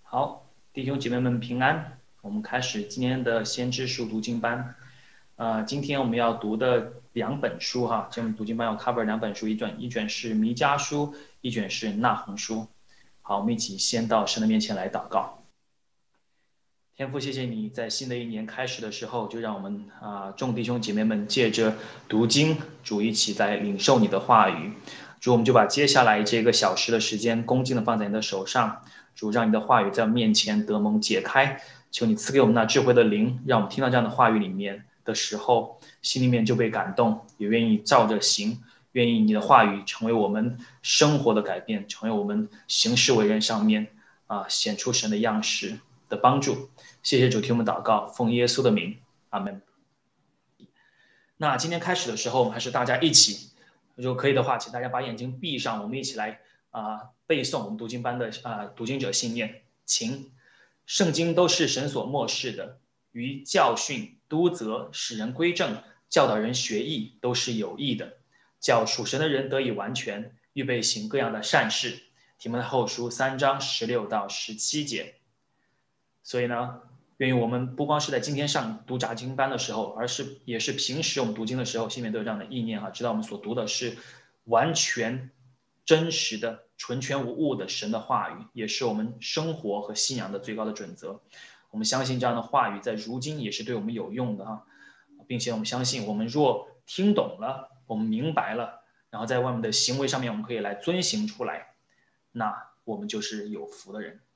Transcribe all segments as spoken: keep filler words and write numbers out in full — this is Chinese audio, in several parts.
好，弟兄姐妹们平安。我们开始今天的先知书读经班。呃，今天我们要读的两本书哈，今天我们读经班要 cover 两本书，一卷一卷是弥迦书，一卷是那鸿书。好，我们一起先到神的面前来祷告。天父，谢谢你在新的一年开始的时候，就让我们啊、众弟兄姐妹们借着读经，主一起来领受你的话语。主，我们就把接下来这个小时的时间恭敬的放在你的手上。主，让你的话语在面前得蒙解开。求你赐给我们那智慧的灵，让我们听到这样的话语里面的时候，心里面就被感动，也愿意照着行，愿意你的话语成为我们生活的改变，成为我们行事为人上面啊显出神的样式的帮助。谢谢主，听我们祷告，奉耶稣的名，阿门。那今天开始的时候，我们还是大家一起，如果可以的话，请大家把眼睛闭上，我们一起来啊、呃、背诵我们读经班的啊、呃、读经者信念。请，圣经都是神所默示的，于教训、督责、使人归正、教导人学艺，都是有益的，叫属神的人得以完全，预备行各样的善事。提摩太后书三章十六到十七节。所以呢，愿意我们不光是在今天上读杂经班的时候，而是也是平时我们读经的时候，心里面都有这样的意念啊，知道我们所读的是完全真实的、纯全无误的神的话语，也是我们生活和信仰的最高的准则。我们相信这样的话语在如今也是对我们有用的哈，并且我们相信，我们若听懂了，我们明白了，然后在外面的行为上面我们可以来遵行出来，那我们就是有福的人。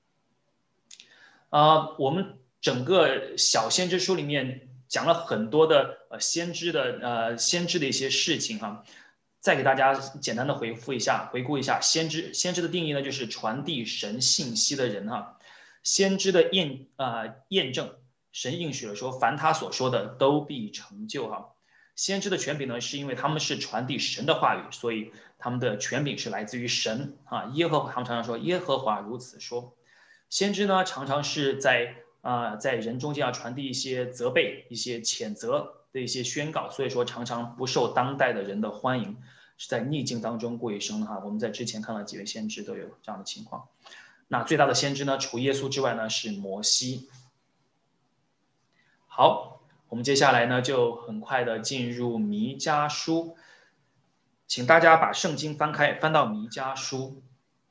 呃，我们整个小先知书里面讲了很多的呃先知的呃先知的一些事情哈，再给大家简单的回复一下，回顾一下先知。先知的定义呢，就是传递神信息的人哈。先知的验啊、呃、验证，神应许了说，凡他所说的都必成就哈。先知的权柄呢，是因为他们是传递神的话语，所以他们的权柄是来自于神啊。耶和华，他们常常说耶和华如此说。先知呢，常常是在啊、呃、在人中间要传递一些责备、一些谴责的一些宣告，所以说常常不受当代的人的欢迎，是在逆境当中过一生哈。我们在之前看了几位先知都有这样的情况。那最大的先知呢，除耶稣之外呢，是摩西。好，我们接下来呢就很快的进入弥迦书，请大家把圣经翻开，翻到弥迦书。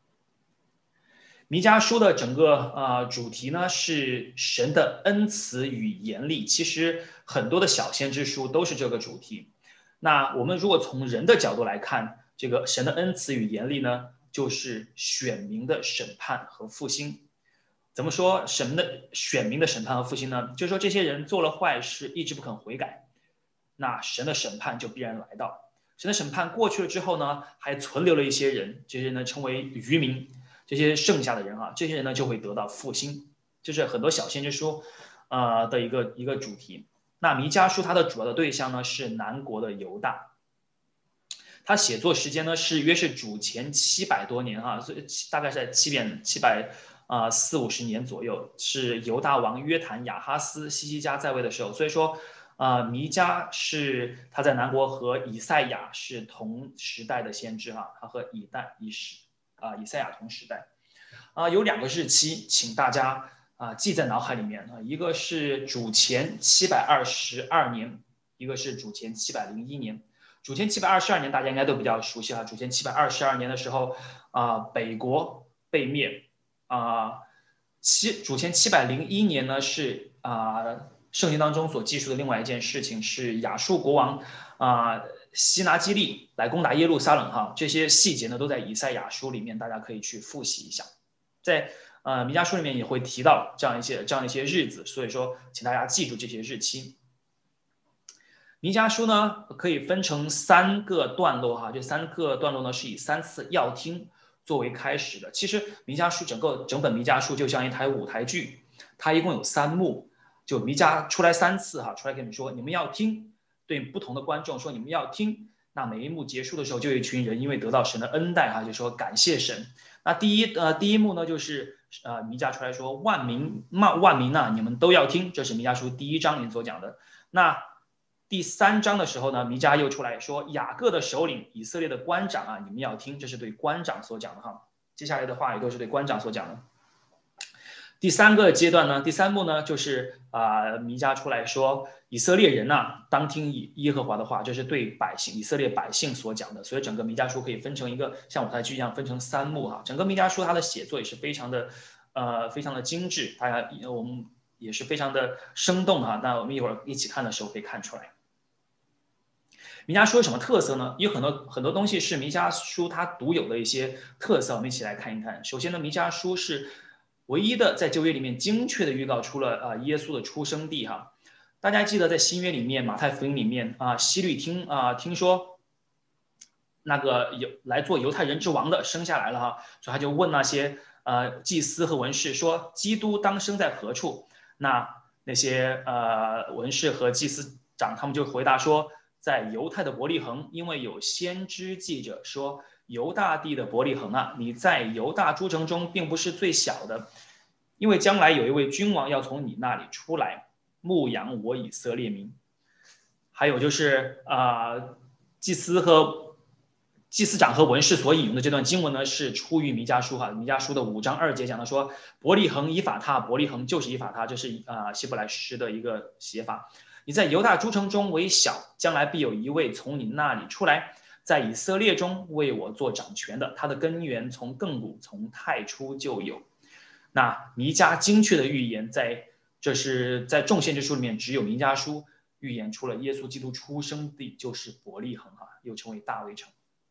弥迦书的整个啊、呃、主题呢是神的恩慈与严厉，其实很多的小先知书都是这个主题。那我们如果从人的角度来看，这个神的恩慈与严厉呢，就是选民的审判和复兴。怎么说神的选民的审判和复兴呢？就是说这些人做了坏事，一直不肯悔改，那神的审判就必然来到。神的审判过去了之后呢，还存留了一些人，这些人呢称为渔民。这些剩下的人啊，这些人呢就会得到复兴，就是很多小先知书呃的一个一个主题。那弥迦书它的主要的对象呢是南国的犹大，他写作时间呢是约是主前七百多年哈、啊，所以大概是在七点七百啊四五十年左右，是犹大王约坦亚哈斯西西家在位的时候，所以说啊、呃、弥迦是他在南国和以赛亚是同时代的先知哈、啊，他和以代以史。啊，以赛亚同时代，啊，有两个日期，请大家啊记在脑海里面啊，一个是主前七百二十二年，一个是主前七百零一年。主前七百二十二年大家应该都比较熟悉哈，主前七百二十二年的时候啊，北国被灭啊，七主前七百零一年呢是啊圣经当中所记述的另外一件事情是亚述国王啊。西拿基利来攻打耶路撒冷哈，这些细节呢都在以赛亚书里面，大家可以去复习一下。在呃弥迦书里面也会提到这样一些这样一些日子，所以说请大家记住这些日期。弥迦书呢可以分成三个段落哈，这三个段落呢是以三次要听作为开始的。其实弥迦书整个整本弥迦书就像一台舞台剧，它一共有三幕，就弥迦出来三次哈，出来跟你们说你们要听。对不同的观众说你们要听，那每一幕结束的时候，就有一群人因为得到神的恩待哈，就说感谢神。那第一呃第一幕呢，就是呃弥迦出来说万民万万民呐、啊，你们都要听，这是弥迦书第一章里面所讲的。那第三章的时候呢，弥迦又出来说雅各的首领以色列的官长啊，你们要听，这是对官长所讲的哈。接下来的话也都是对官长所讲的。 第三个阶段呢，第三幕呢，就是啊、呃，弥迦出来说，以色列人呐、啊，当听耶和华的话，这是对百姓以色列百姓所讲的。所以整个弥迦书可以分成一个像舞台剧一样分成三幕哈。整个弥迦书它的写作也是非常的呃非常的精致，大家我们也是非常的生动哈。那我们一会儿一起看的时候可以看出来。弥迦书有什么特色呢？有很多很多东西是弥迦书它独有的一些特色，我们一起来看一看。首先呢，弥迦书是唯一的在旧约里面精确的预告出了啊、呃、耶稣的出生地哈。大家记得在新约里面马太福音里面啊、呃、希律听啊、呃、听说那个有来做犹太人之王的生下来了哈，所以他就问那些呃祭司和文士说基督当生在何处？那那些呃文士和祭司长他们就回答说在犹太的伯利恒，因为有先知记着说。犹大地的伯利恒啊，你在犹大诸城中并不是最小的，因为将来有一位君王要从你那里出来，牧养我以色列民。还有就是啊、呃，祭司和祭司长和文士所引用的这段经文呢，是出于弥迦书哈。弥迦书的五章二节讲的说，伯利恒以法他，伯利恒就是以法他，这是啊、呃、希伯来诗的一个写法。你在犹大诸城中为小，将来必有一位从你那里出来。在以色列中为我做掌权的，他的根源从亘古从太初就有。那弥迦精确的预言在，在这是在众先知书里面，只有弥迦书预言出了耶稣基督出生地就是伯利恒哈，又称为大卫城。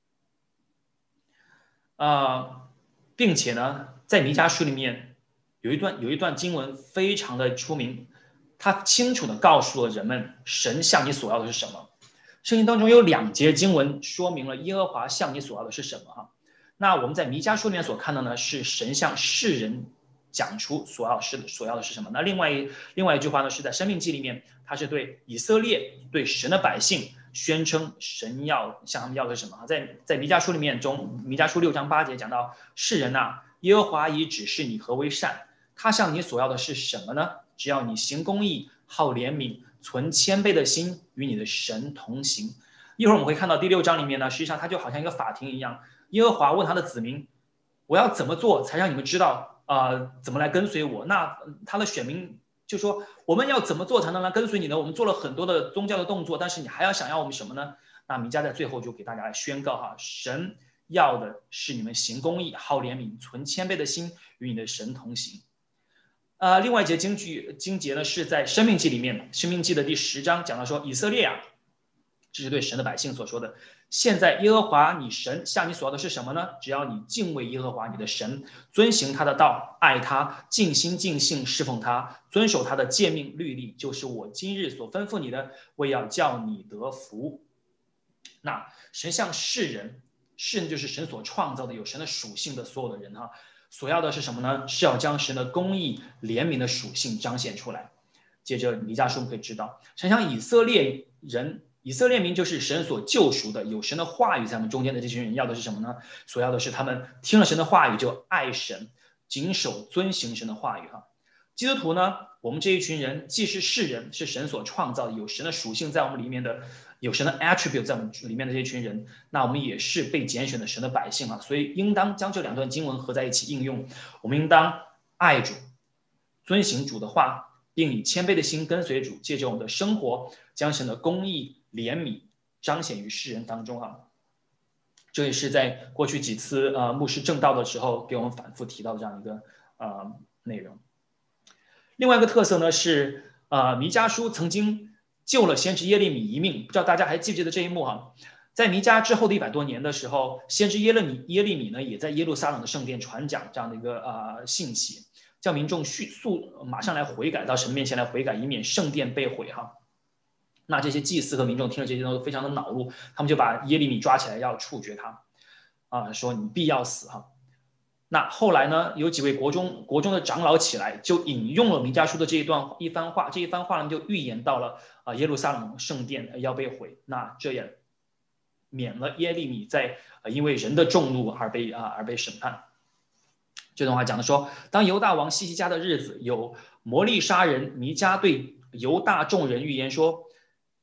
啊、呃，并且呢，在弥迦书里面有一段有一段经文非常的出名，他清楚的告诉了人们，神向你所要的是什么。圣经当中有两节经文说明了耶和华向你所要的是什么哈。那我们在弥迦书里面所看到呢，是神向世人讲出所要是所要的是什么。那另外一另外一句话呢，是在申命记里面，他是对以色列对神的百姓宣称神要向他们要的是什么。在在弥迦书里面中，弥迦书六章八节讲到世人呐、啊，耶和华已指示你何为善，他向你所要的是什么呢？只要你行公义，好怜悯。存谦卑的心与你的神同行。一会儿我们会看到第六章里面呢，实际上它就好像一个法庭一样。耶和华问他的子民：“我要怎么做才让你们知道啊、呃？怎么来跟随我？”那他的选民就说：“我们要怎么做才能来跟随你呢？我们做了很多的宗教的动作，但是你还要想要我们什么呢？”那弥迦在最后就给大家来宣告哈：神要的是你们行公义、好怜悯、存谦卑的心，与你的神同行。呃，另外一节经句经节呢，是在《申命记》里面，《申命记》的第十章讲到说，以色列啊，这是对神的百姓所说的。现在耶和华你神向你所要的是什么呢？只要你敬畏耶和华你的神，遵行他的道，爱他，尽心尽性侍奉他，遵守他的诫命律例，就是我今日所吩咐你的，为要叫你得福。那神向世人，世人就是神所创造的有神的属性的所有的人哈。所要的是什么呢？是要将神的公义、怜悯的属性彰显出来。接着弥迦书可以知道，神向以色列人、以色列民就是神所救赎的，有神的话语在他们中间的这群人要的是什么呢？所要的是他们听了神的话语就爱神，谨守遵行神的话语哈。基督徒呢，我们这一群人既是世人，是神所创造的，有神的属性在我们里面的。有神的 attribute 在我们里面的这群人，那我们也是被拣选的神的百姓啊，所以应当将这两段经文合在一起应用。我们应当爱主，遵行主的话，并以谦卑的心跟随主，借着我们的生活，将神的公义、怜悯彰显于世人当中啊。这也是在过去几次呃牧师正道的时候给我们反复提到的这样一个呃内容。另外一个特色呢是呃弥迦书曾经救了先知耶利米一命，不知道大家还记不记得这一幕哈？在弥迦之后的一百多年的时候，先知耶利米耶利米呢也在耶路撒冷的圣殿传讲这样的一个呃信息，叫民众迅速马上来悔改，到神面前来悔改，以免圣殿被毁哈。那这些祭司和民众听了这些都非常的恼怒，他们就把耶利米抓起来要处决他，啊、呃，说你必要死哈。那后来呢，有几位国中国中的长老起来，就引用了弥迦书的这一段一番话，这一番话呢就预言到了啊耶路撒冷圣殿要被毁，那这也免了耶利米在呃因为人的众怒而被啊而被审判。这段话讲的说，当犹大王西西家的日子，有摩利沙人弥迦对犹大众人预言说，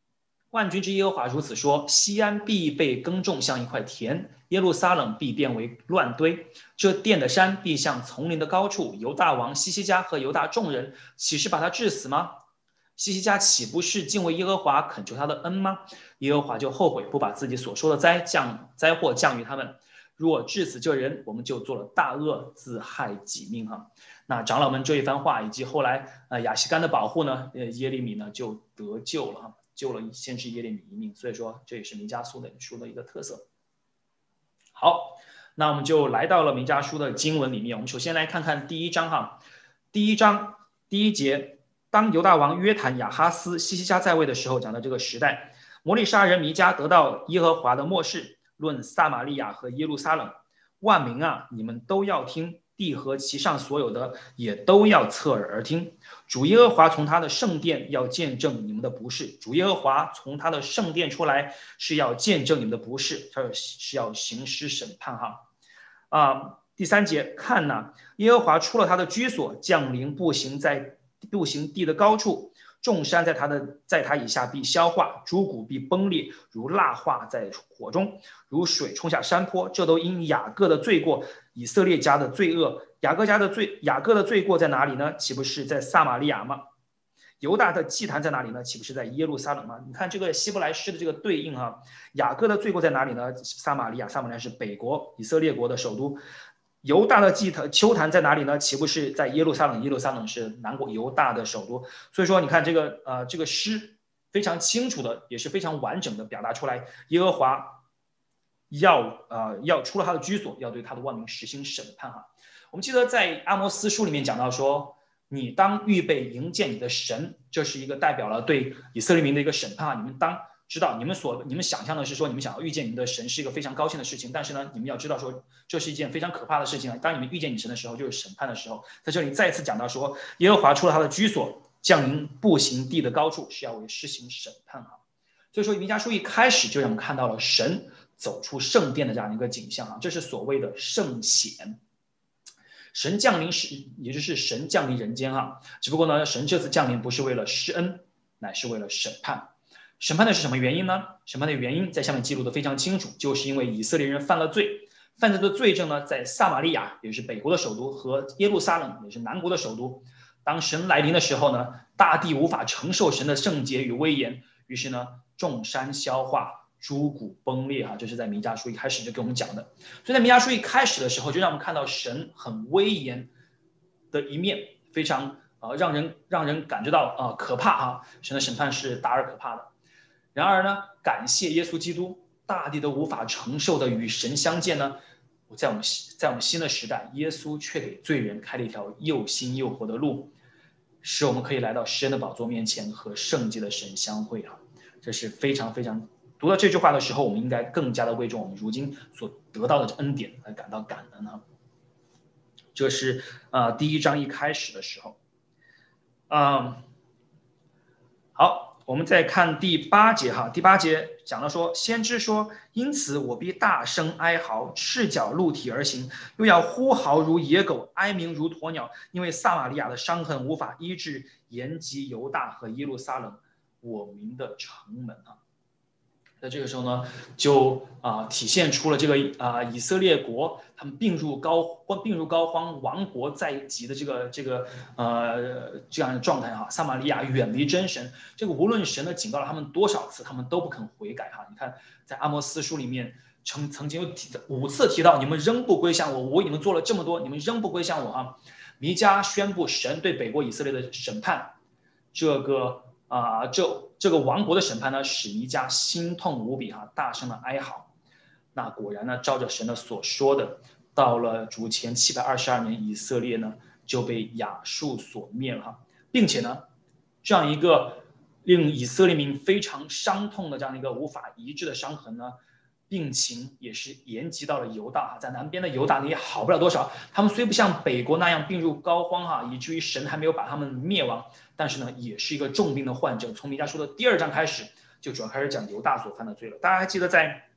万军之耶和华如此说：西安必被耕种，像一块田；耶路撒冷必变为乱堆。这殿的山必像丛林的高处。犹大王西西家和犹大众人，岂是把他治死吗？西西家岂不是敬畏耶和华，恳求他的恩吗？耶和华就后悔，不把自己所说的灾降灾祸降于他们。若治死这人，我们就做了大恶，自害己命哈。那长老们这一番话，以及后来呃亚西干的保护呢，呃耶利米呢就得救了哈。救了先知耶利米一命，所以说这也是弥迦书的书的一个特色。好，那我们就来到了弥迦书的经文里面。我们首先来看看第一章哈，第一章第一节，当犹大王约坦、亚哈斯、西西家在位的时候，讲到这个时代，摩利沙人弥迦得到耶和华的默示，论撒玛利亚和耶路撒冷，万民啊，你们都要听。地和其上所有的也都要侧耳而听。主耶和华从他的圣殿要见证你们的不是，主耶和华从他的圣殿出来是要见证你们的不是，他是要行使审判哈。啊，第三节，看哪，耶和华出了他的居所，降临步行在步行地的高处。众山在他的在他以下必消化，诸谷必崩裂，如蜡化在火中，如水冲下山坡。这都因雅各的罪过，以色列家的罪恶。雅各家的罪，雅各的罪过在哪里呢？岂不是在撒玛利亚吗？犹大的祭坛在哪里呢？岂不是在耶路撒冷吗？你看这个希伯来诗的这个对应哈，雅各的罪过在哪里呢？撒玛利亚，撒玛利亚是北国以色列国的首都。犹大的祭坛丘坛在哪里呢？岂不是在耶路撒冷？耶路撒冷是南国犹大的首都。所以说，你看这个呃这个诗非常清楚的，也是非常完整的表达出来，耶和华要呃要出了他的居所，要对他的万民实行审判哈。我们记得在阿摩斯书里面讲到说，你当预备迎见你的神，这是一个代表了对以色列民的一个审判啊。你们当知道，你们所你们想象的是说，你们想要遇见你们的神是一个非常高兴的事情，但是呢，你们要知道说，这是一件非常可怕的事情啊。当你们遇见你神的时候，就是审判的时候。在这里再次讲到说，耶和华出了他的居所，降临步行地的高处，是要为施行审判啊。所以说，弥迦书一开始就让我们看到了神走出圣殿的这样一个景象啊，这是所谓的圣显。神降临是，也就是神降临人间啊。只不过呢，神这次降临不是为了施恩，乃是为了审判。审判的是什么原因呢？审判的原因在下面记录的非常清楚，就是因为以色列人犯了罪，犯罪的罪证呢，在撒玛利亚，也是北国的首都，和耶路撒冷，也是南国的首都。当神来临的时候呢，大地无法承受神的圣洁与威严，于是呢，众山消化，诸谷崩裂啊，这是在弥迦书一开始就给我们讲的。所以在弥迦书一开始的时候，就让我们看到神很威严的一面，非常呃让人让人感觉到啊、呃、可怕啊，神的审判是大而可怕的。然而呢，感谢耶稣基督，大地都无法承受的与神相见呢，在我们在我们新的时代，耶稣却给罪人开了一条又新又活的路，使我们可以来到施恩的宝座面前和圣洁的神相会啊！这是非常非常，读到这句话的时候，我们应该更加的为着我们如今所得到的恩典来感到感恩啊！这是呃第一章一开始的时候，嗯，好。我们再看第八节哈，第八节讲到说，先知说，因此我必大声哀嚎，赤脚露体而行，又要呼嚎如野狗，哀鸣如鸵鸟，因为撒玛利亚的伤痕无法医治，延及犹大和耶路撒冷，我民的城门啊。在这个时候呢，就啊、呃、体现出了这个啊、呃、以色列国他们病入膏病入膏肓、亡国在即的这个这个呃这样的状态哈。撒玛利亚远离真神，这个无论神呢警告了他们多少次，他们都不肯悔改哈。你看，在阿摩斯书里面曾曾经有提五次提到，你们仍不归向我，我为你们做了这么多，你们仍不归向我哈。弥迦宣布神对北国以色列的审判，这个。啊、呃，这这个亡国的审判呢，使弥迦心痛无比啊，大声的哀嚎。那果然呢，照着神的所说的，到了主前七百二十二年，以色列呢就被亚述所灭了哈，并且呢，这样一个令以色列民非常伤痛的这样一个无法医治的伤痕呢，病情也是延及到了犹大，在南边的犹大呢也好不了多少。他们虽不像北国那样病入膏肓哈，以至于神还没有把他们灭亡。但是呢，也是一个重病的患者。从弥迦书的第二章开始，就主要开始讲犹大所犯的罪了。大家还记得在，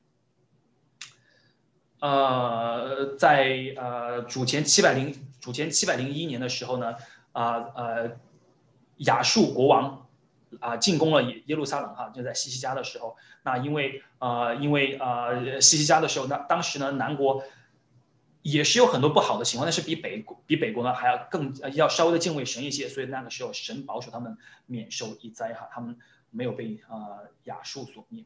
呃，在呃主前七百零主前七百零一年的时候呢，啊 呃, 呃亚述国王啊、呃、进攻了耶路撒冷哈，就在西西家的时候。那因为呃因为呃西西家的时候，那当时呢南国也是有很多不好的情况，但是比北比北国呢还要更要稍微的敬畏神一些，所以那个时候神保守他们免受一灾哈，他们没有被呃亚述所灭。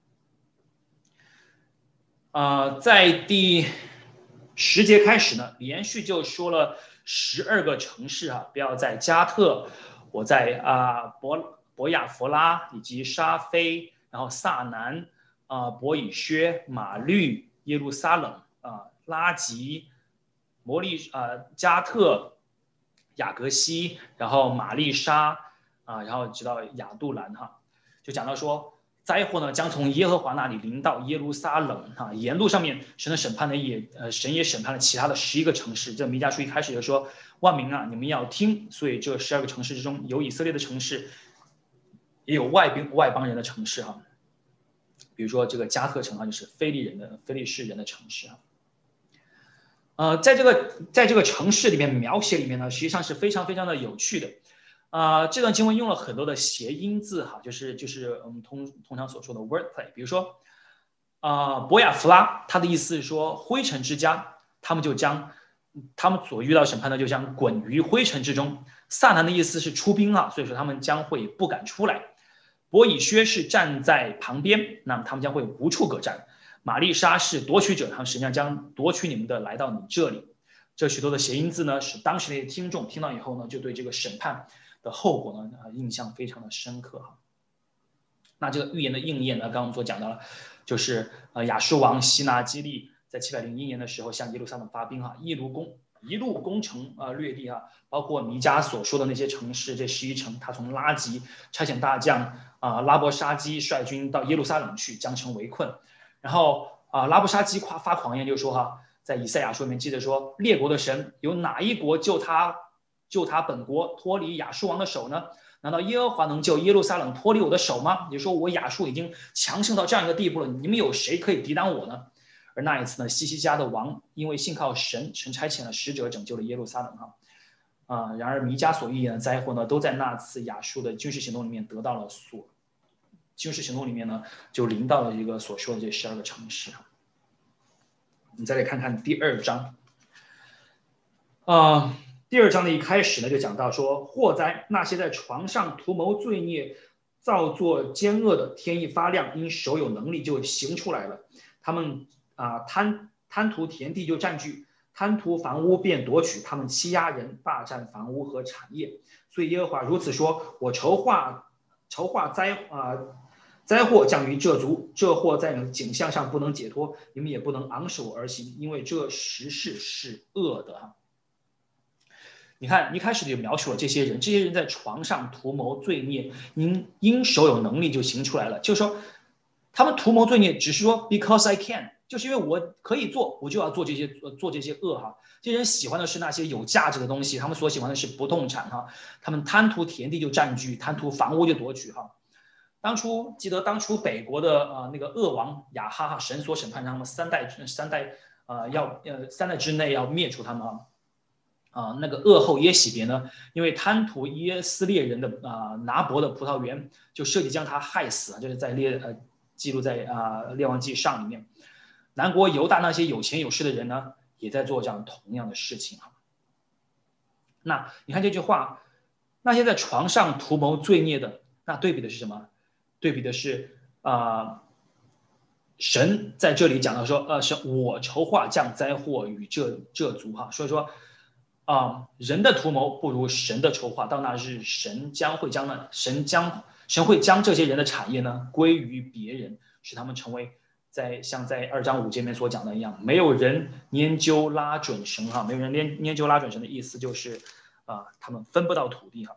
呃，在第十节开始呢，连续就说了十二个城市啊，不要在加特，我在啊博博亚弗拉以及沙菲，然后萨南啊、伯以薛、马律、耶路撒冷啊、拉吉、摩利啊、加特、雅各西，然后玛丽莎啊，然后直到亚杜兰哈，就讲到说。灾祸呢将从耶和华那里临到耶路撒冷啊，沿路上面神的审判呢也呃神也审判了其他的十一个城市。这弥迦书一开始就说万民啊，你们要听。所以这十二个城市之中有以色列的城市，也有外宾外邦人的城市哈。比如说这个加特城啊，就是非利人的非利士人的城市啊。呃，在这个在这个城市里面描写里面呢，实际上是非常非常的有趣的。啊、呃，这段经文用了很多的谐音字哈，就是就是我们通通常所说的 wordplay。比如说，啊、呃，博雅弗拉，它的意思是说灰尘之家，他们就将他们所遇到审判的就将滚于灰尘之中。撒南的意思是出兵啊，所以说他们将会不敢出来。伯以薛是站在旁边，那么他们将会无处可站。玛丽莎是夺取者，他们实际上将夺取你们的来到你这里。这许多的谐音字呢，使当时的听众听到以后呢，就对这个审判的后果呢，呃，印象非常的深刻哈。那这个预言的应验呢，刚刚我们所讲到了，就是呃亚述王西拿基利在七百零一年的时候向耶路撒冷发兵哈，一路攻一路攻城啊、呃、掠地哈，包括弥迦所说的那些城市，这十一城，他从拉吉差遣大将啊、呃、拉伯沙基率军到耶路撒冷去，将城围困。然后啊、呃、拉伯沙基夸发狂言就说哈，在以赛亚书里面记得说，列国的神有哪一国救他？救他本国脱离亚述王的手呢？难道耶和华能救耶路撒冷脱离我的手吗？也就是说，我亚述已经强盛到这样一个地步了，你们有谁可以抵挡我呢？而那一次呢，西西家的王因为信靠神，神差遣了使者拯救了耶路撒冷哈。啊、呃，然而弥迦所预言的灾祸呢，都在那次亚述的军事行动里面得到了所军事行动里面呢，就临到了一个所说的这十二个城市。我们再来看看第二章，啊、呃。第二章的一开始呢，就讲到说，祸灾那些在床上图谋罪孽、造作奸恶的，天一发亮，因手有能力就行出来了。他们啊、呃、贪贪图田地就占据，贪图房屋便夺取，他们欺压人，霸占房屋和产业。所以耶和华如此说：我筹划筹划灾啊、呃、灾祸降于这族，这祸在你们景象上不能解脱，你们也不能昂首而行，因为这实事是恶的哈。你看，一开始就描述了这些人，这些人在床上图谋罪孽，因因手有能力就行出来了。就是说，他们图谋罪孽，只是说 because I can， 就是因为我可以做，我就要做这些做这些恶哈。这些人喜欢的是那些有价值的东西，他们所喜欢的是不动产哈。他们贪图田地就占据，贪图房屋就夺取哈。当初记得当初北国的呃那个恶王亚哈哈，神所审判他们三代三代呃要呃三代之内要灭除他们啊。啊、呃，那个恶后耶洗别呢，因为贪图耶斯列人的啊、呃、拿伯的葡萄园，就设计将他害死，就是在列呃记录在啊、呃、列王记上里面。南国犹大那些有钱有势的人呢，也在做这样同样的事情哈。那你看这句话，那些在床上图谋罪孽的，那对比的是什么？对比的是啊、呃，神在这里讲到说，呃，是我筹划降灾祸与这这族哈，所以说。啊、呃，人的图谋不如神的筹划。到那日，神将会将那神将神会将这些人的产业呢归于别人，使他们成为在像在二章五节里面所讲的一样，没有人研究拉准神哈，没有人研研究拉准神的意思就是啊、呃，他们分不到土地哈。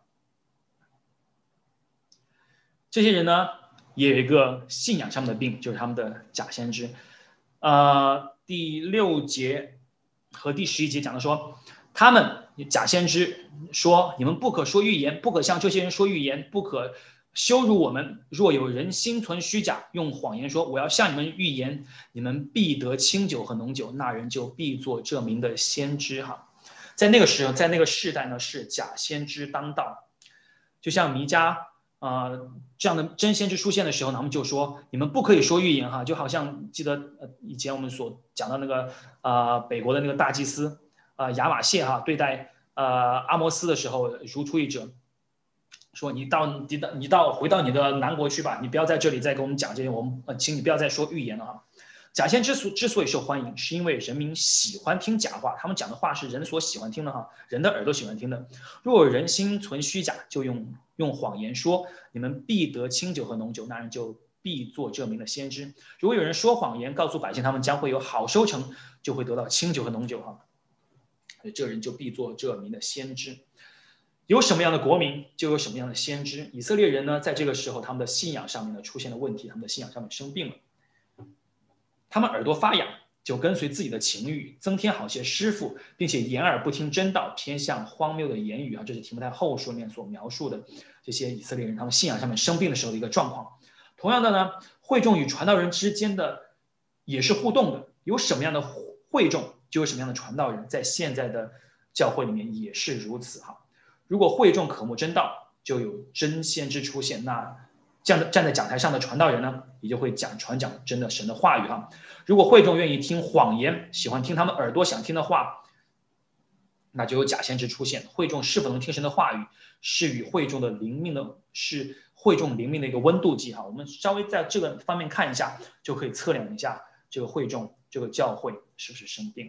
这些人呢也有一个信仰上面的病，就是他们的假先知。呃，第六节和第十一节讲的说。他们假先知说：“你们不可说预言，不可向这些人说预言，不可羞辱我们。若有人心存虚假，用谎言说我要向你们预言，你们必得清酒和浓酒，那人就必做这名的先知。”哈，在那个时候，在那个世代呢，是假先知当道。就像弥迦呃这样的真先知出现的时候呢，他们就说你们不可以说预言哈，就好像记得呃以前我们所讲到那个呃北国的那个大祭司呃亚玛谢哈对待呃阿摩斯的时候如出一辙，说你到你到你到回到你的南国去吧，你不要在这里再给我们讲这些，我们呃请你不要再说预言了哈。假先知所之所以受欢迎，是因为人民喜欢听假话，他们讲的话是人所喜欢听的哈，人的耳朵喜欢听的。如果人心存虚假，就用用谎言说你们必得清酒和浓酒，那人就必做这名的先知。如果有人说谎言，告诉百姓他们将会有好收成，就会得到清酒和浓酒哈，这人就必做这名的先知。有什么样的国民，就有什么样的先知。以色列人呢，在这个时候，他们的信仰上面呢出现了问题，他们的信仰上面生病了。他们耳朵发痒，就跟随自己的情欲，增添好些师傅，并且掩耳不听真道，偏向荒谬的言语啊！这是提摩太后书里面所描述的这些以色列人他们信仰上面生病的时候的一个状况。同样的呢，会众与传道人之间的也是互动的，有什么样的会众，就有什么样的传道人，在现在的教会里面也是如此哈。如果会众渴慕真道，就有真先知出现，那这样站在讲台上的传道人呢，也就会讲传讲真的神的话语哈。如果会众愿意听谎言，喜欢听他们耳朵想听的话，那就有假先知出现。会众是否能听神的话语，是与会众的灵命的，是会众灵命的一个温度计哈。我们稍微在这个方面看一下，就可以测量一下这个会众这个教会是不是生病。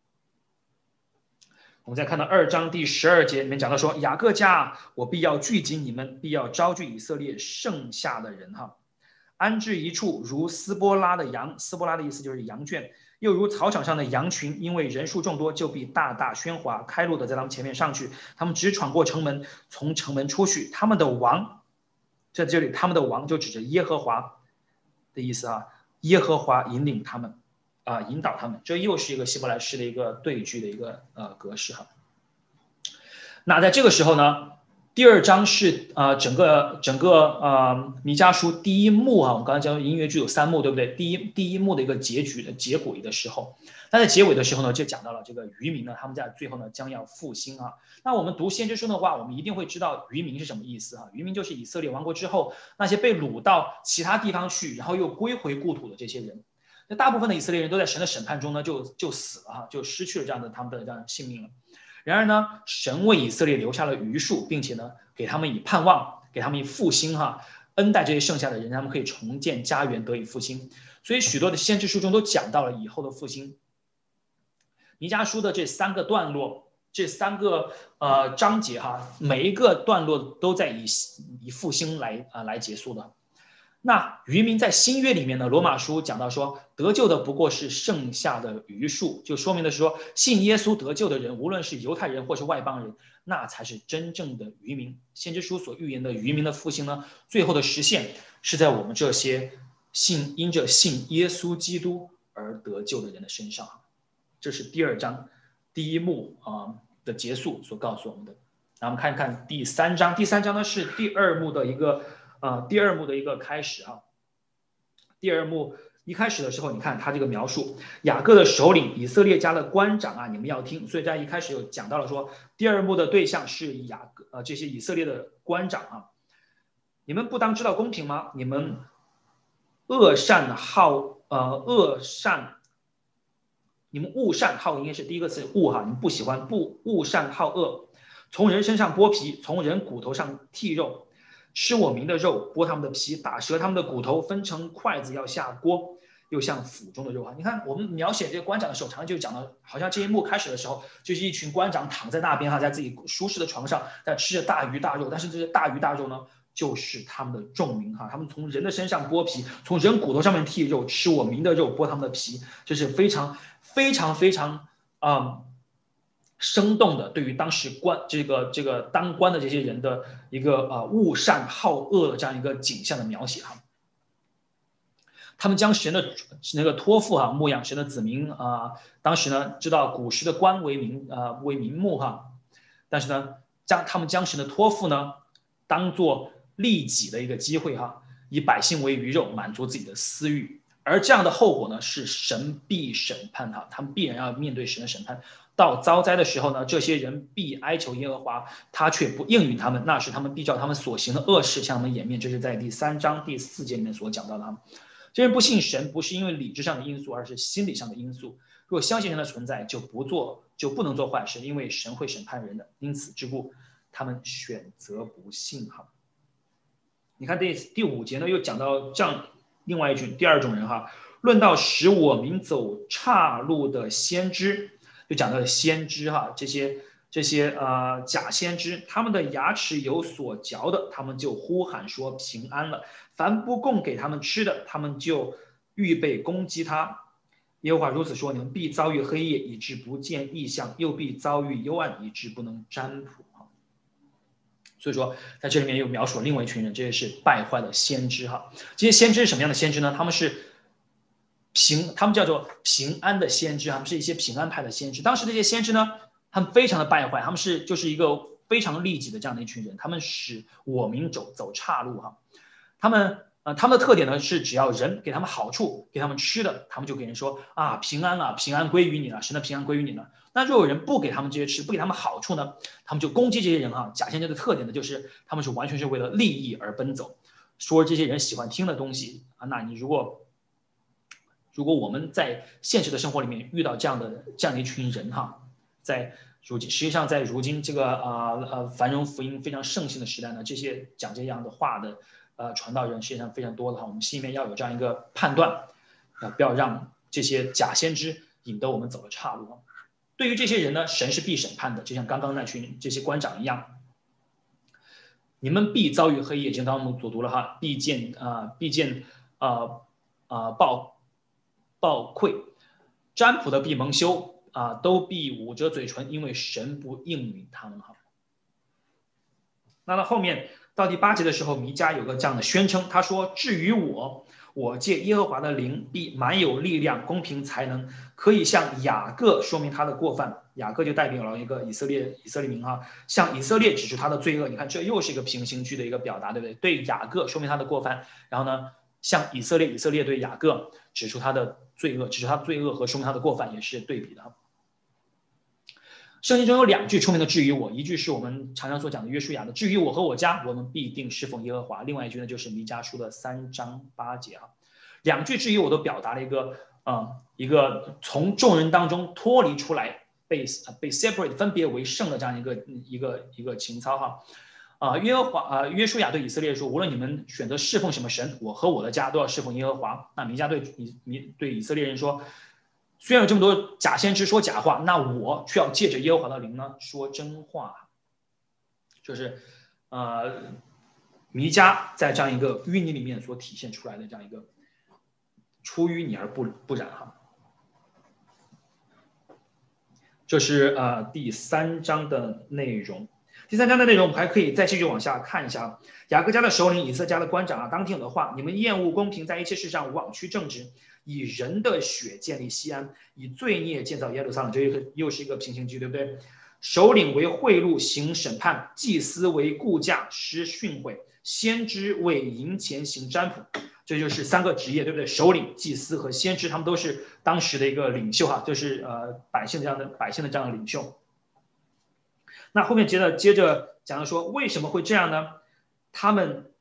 我们再看到二章第十二节里面讲到说，雅各家，我必要聚集你们，必要招聚以色列剩下的人哈，安置一处，如斯波拉的羊，斯波拉的意思就是羊圈，又如草场上的羊群，因为人数众多，就必大大喧哗，开路的在他们前面上去，他们只闯过城门，从城门出去，他们的王，在这里他们的王就指着耶和华的意思啊，耶和华引领他们。啊、呃，引导他们，这又是一个希伯来诗的一个对句的一个呃格式哈。那在这个时候呢，第二章是呃整个整个呃弥迦书第一幕啊，我们刚才讲音乐剧有三幕，对不对？第一第一幕的一个结局的结尾的时候，那在结尾的时候呢，就讲到了这个渔民呢，他们在最后呢将要复兴啊。那我们读先知书的话，我们一定会知道渔民是什么意思啊？渔民就是以色列亡国之后那些被掳到其他地方去，然后又归回故土的这些人。那大部分的以色列人都在神的审判中呢，就就死了哈，就失去了这样的他们的这样的性命了。然而呢，神为以色列留下了余数，并且呢，给他们以盼望，给他们以复兴哈，恩待这些剩下的人，他们可以重建家园，得以复兴。所以许多的先知书中都讲到了以后的复兴。弥迦书的这三个段落，这三个呃章节哈，每一个段落都在以以复兴来啊、呃、来结束的。那渔民在新约里面呢，罗马书讲到说，得救的不过是剩下的余数，就说明的是说，信耶稣得救的人，无论是犹太人或是外邦人，那才是真正的渔民。先知书所预言的渔民的复兴呢，最后的实现是在我们这些信因着信耶稣基督而得救的人的身上。这是第二章第一幕啊、呃、的结束所告诉我们的。那我们看一看第三章，第三章呢是第二幕的一个。呃，第二幕的一个开始啊，第二幕一开始的时候，你看他这个描述，雅各的首领，以色列家的官长啊，你们要听。所以在一开始有讲到了说，第二幕的对象是雅各，呃，这些以色列的官长啊，你们不当知道公平吗？你们恶善好，呃，恶善，你们恶善好，应该是第一个词恶哈，你们不喜欢不恶善好恶，从人身上剥皮，从人骨头上剔肉。吃我民的肉，剥他们的皮，打折他们的骨头，分成筷子要下锅，又像腹中的肉啊！你看，我们描写这个官长的时候，常常就讲到，好像这一幕开始的时候，就是一群官长躺在那边哈，在自己舒适的床上，在吃着大鱼大肉。但是这些大鱼大肉呢，就是他们的众民哈，他们从人的身上剥皮，从人骨头上面剔肉，吃我民的肉，剥他们的皮，这是非常非常非常啊。嗯生动的对于当时官这个这个当官的这些人的一个呃恶善好恶的这样一个景象的描写哈，他们将神的那个托付哈牧养神的子民啊、呃，当时呢知道古时的官为名呃为名目哈，但是呢将他们将神的托付呢当做利己的一个机会哈，以百姓为鱼肉，满足自己的私欲。而这样的后果呢，是神必审判他，他们必然要面对神的审判。 到遭灾的时候呢，这些人必哀求耶和华，他却不应允他们，那是他们必照他们所行的恶事向他们掩面。这是在第三章第四节里面所讲到的。这人不信神，不是因为理智上的因素，而是心理上的因素。如果相信神的存在，就不做，就不能做坏事，因为神会审判人的。因此之故，他们选择不信。哈，你看第第五节呢，又讲到这样另外一群第二种人哈，论到使我民走岔路的先知，就讲到先知哈，这些这些呃假先知，他们的牙齿有所嚼的，他们就呼喊说平安了；凡不供给他们吃的，他们就预备攻击他。耶和华如此说：你们必遭遇黑夜，以致不见异象；又必遭遇幽暗，以致不能占卜。所以说，在这里面又描述了另外一群人，这些是败坏的先知哈。这些先知是什么样的先知呢？他们是平，他们叫做平安的先知，他们是一些平安派的先知。当时这些先知呢，他们非常的败坏，他们是就是一个非常利己的这样的一群人，他们使我民走走岔路哈。他们呃，他们的特点呢是，只要人给他们好处，给他们吃的，他们就给人说啊，平安了，平安归于你了，神的平安归于你了。那若有人不给他们这些吃，不给他们好处呢，他们就攻击这些人哈。假先知的特点呢，就是他们是完全是为了利益而奔走，说这些人喜欢听的东西啊。那你如果如果我们在现实的生活里面遇到这样的这样的一群人哈，在如今实际上在如今这个啊呃繁荣福音非常盛行的时代呢，这些讲这样的话的。呃，传道人实际上非常多的话，我们心里面要有这样一个判断，呃，不要让这些假先知引得我们走了岔路。对于这些人呢，神是必审判的，就像刚刚那群这些官长一样，你们必遭遇黑夜，就当我们所读了哈，必见啊、呃，必见啊啊、呃、暴暴溃，占卜的必蒙羞啊、呃，都必捂着嘴唇，因为神不应允他们哈。那到后面。到第八节的时候，弥迦有个这样的宣称，他说：“至于我，我借耶和华的灵，必满有力量、公平才能，可以向雅各说明他的过犯。雅各就代表了一个以色列以色列民哈，向以色列指出他的罪恶。你看，这又是一个平行句的一个表达，对不对？对雅各说明他的过犯，然后呢，向以色列，以色列对雅各指出他的罪恶，指出他的罪恶和说明他的过犯，也是对比的。”圣经中有两句出名的至于我，一句是我们常常所讲的约书亚的至于我和我家，我们必定侍奉耶和华。另外一句呢，就是弥迦书的三章八节啊。两句至于我都表达了一个啊、呃、一个从众人当中脱离出来，被被 separate 分别为圣的这样一个一个一个情操哈。啊、呃，约和华啊、呃，约书亚对以色列说，无论你们选择侍奉什么神，我和我的家都要侍奉耶和华。那弥迦对以对以色列人说。虽然有这么多假先知说假话，那我却要借着耶和华的灵呢说真话。就是呃，弥迦在这样一个淤泥里面所体现出来的这样一个出淤泥而不不染哈。这是呃第三章的内容。第三章的内容，我们还可以再继续往下看一下。雅各家的首领、以色家的官长啊，当听我的话，你们厌恶公平，在一切事上枉屈正直，以人的血建立西安，以罪孽建造耶路撒冷。这又又是一个平行句，对不对？首领为贿赂行审判，祭司为雇价施训诲，先知为银钱行占卜。这就是三个职业，对不对？首领、祭司和先知，他们都是当时的一个领袖哈，就是呃百姓这样的百姓的这样的领袖。那后面接着接着讲到说，为什么会这样呢？他们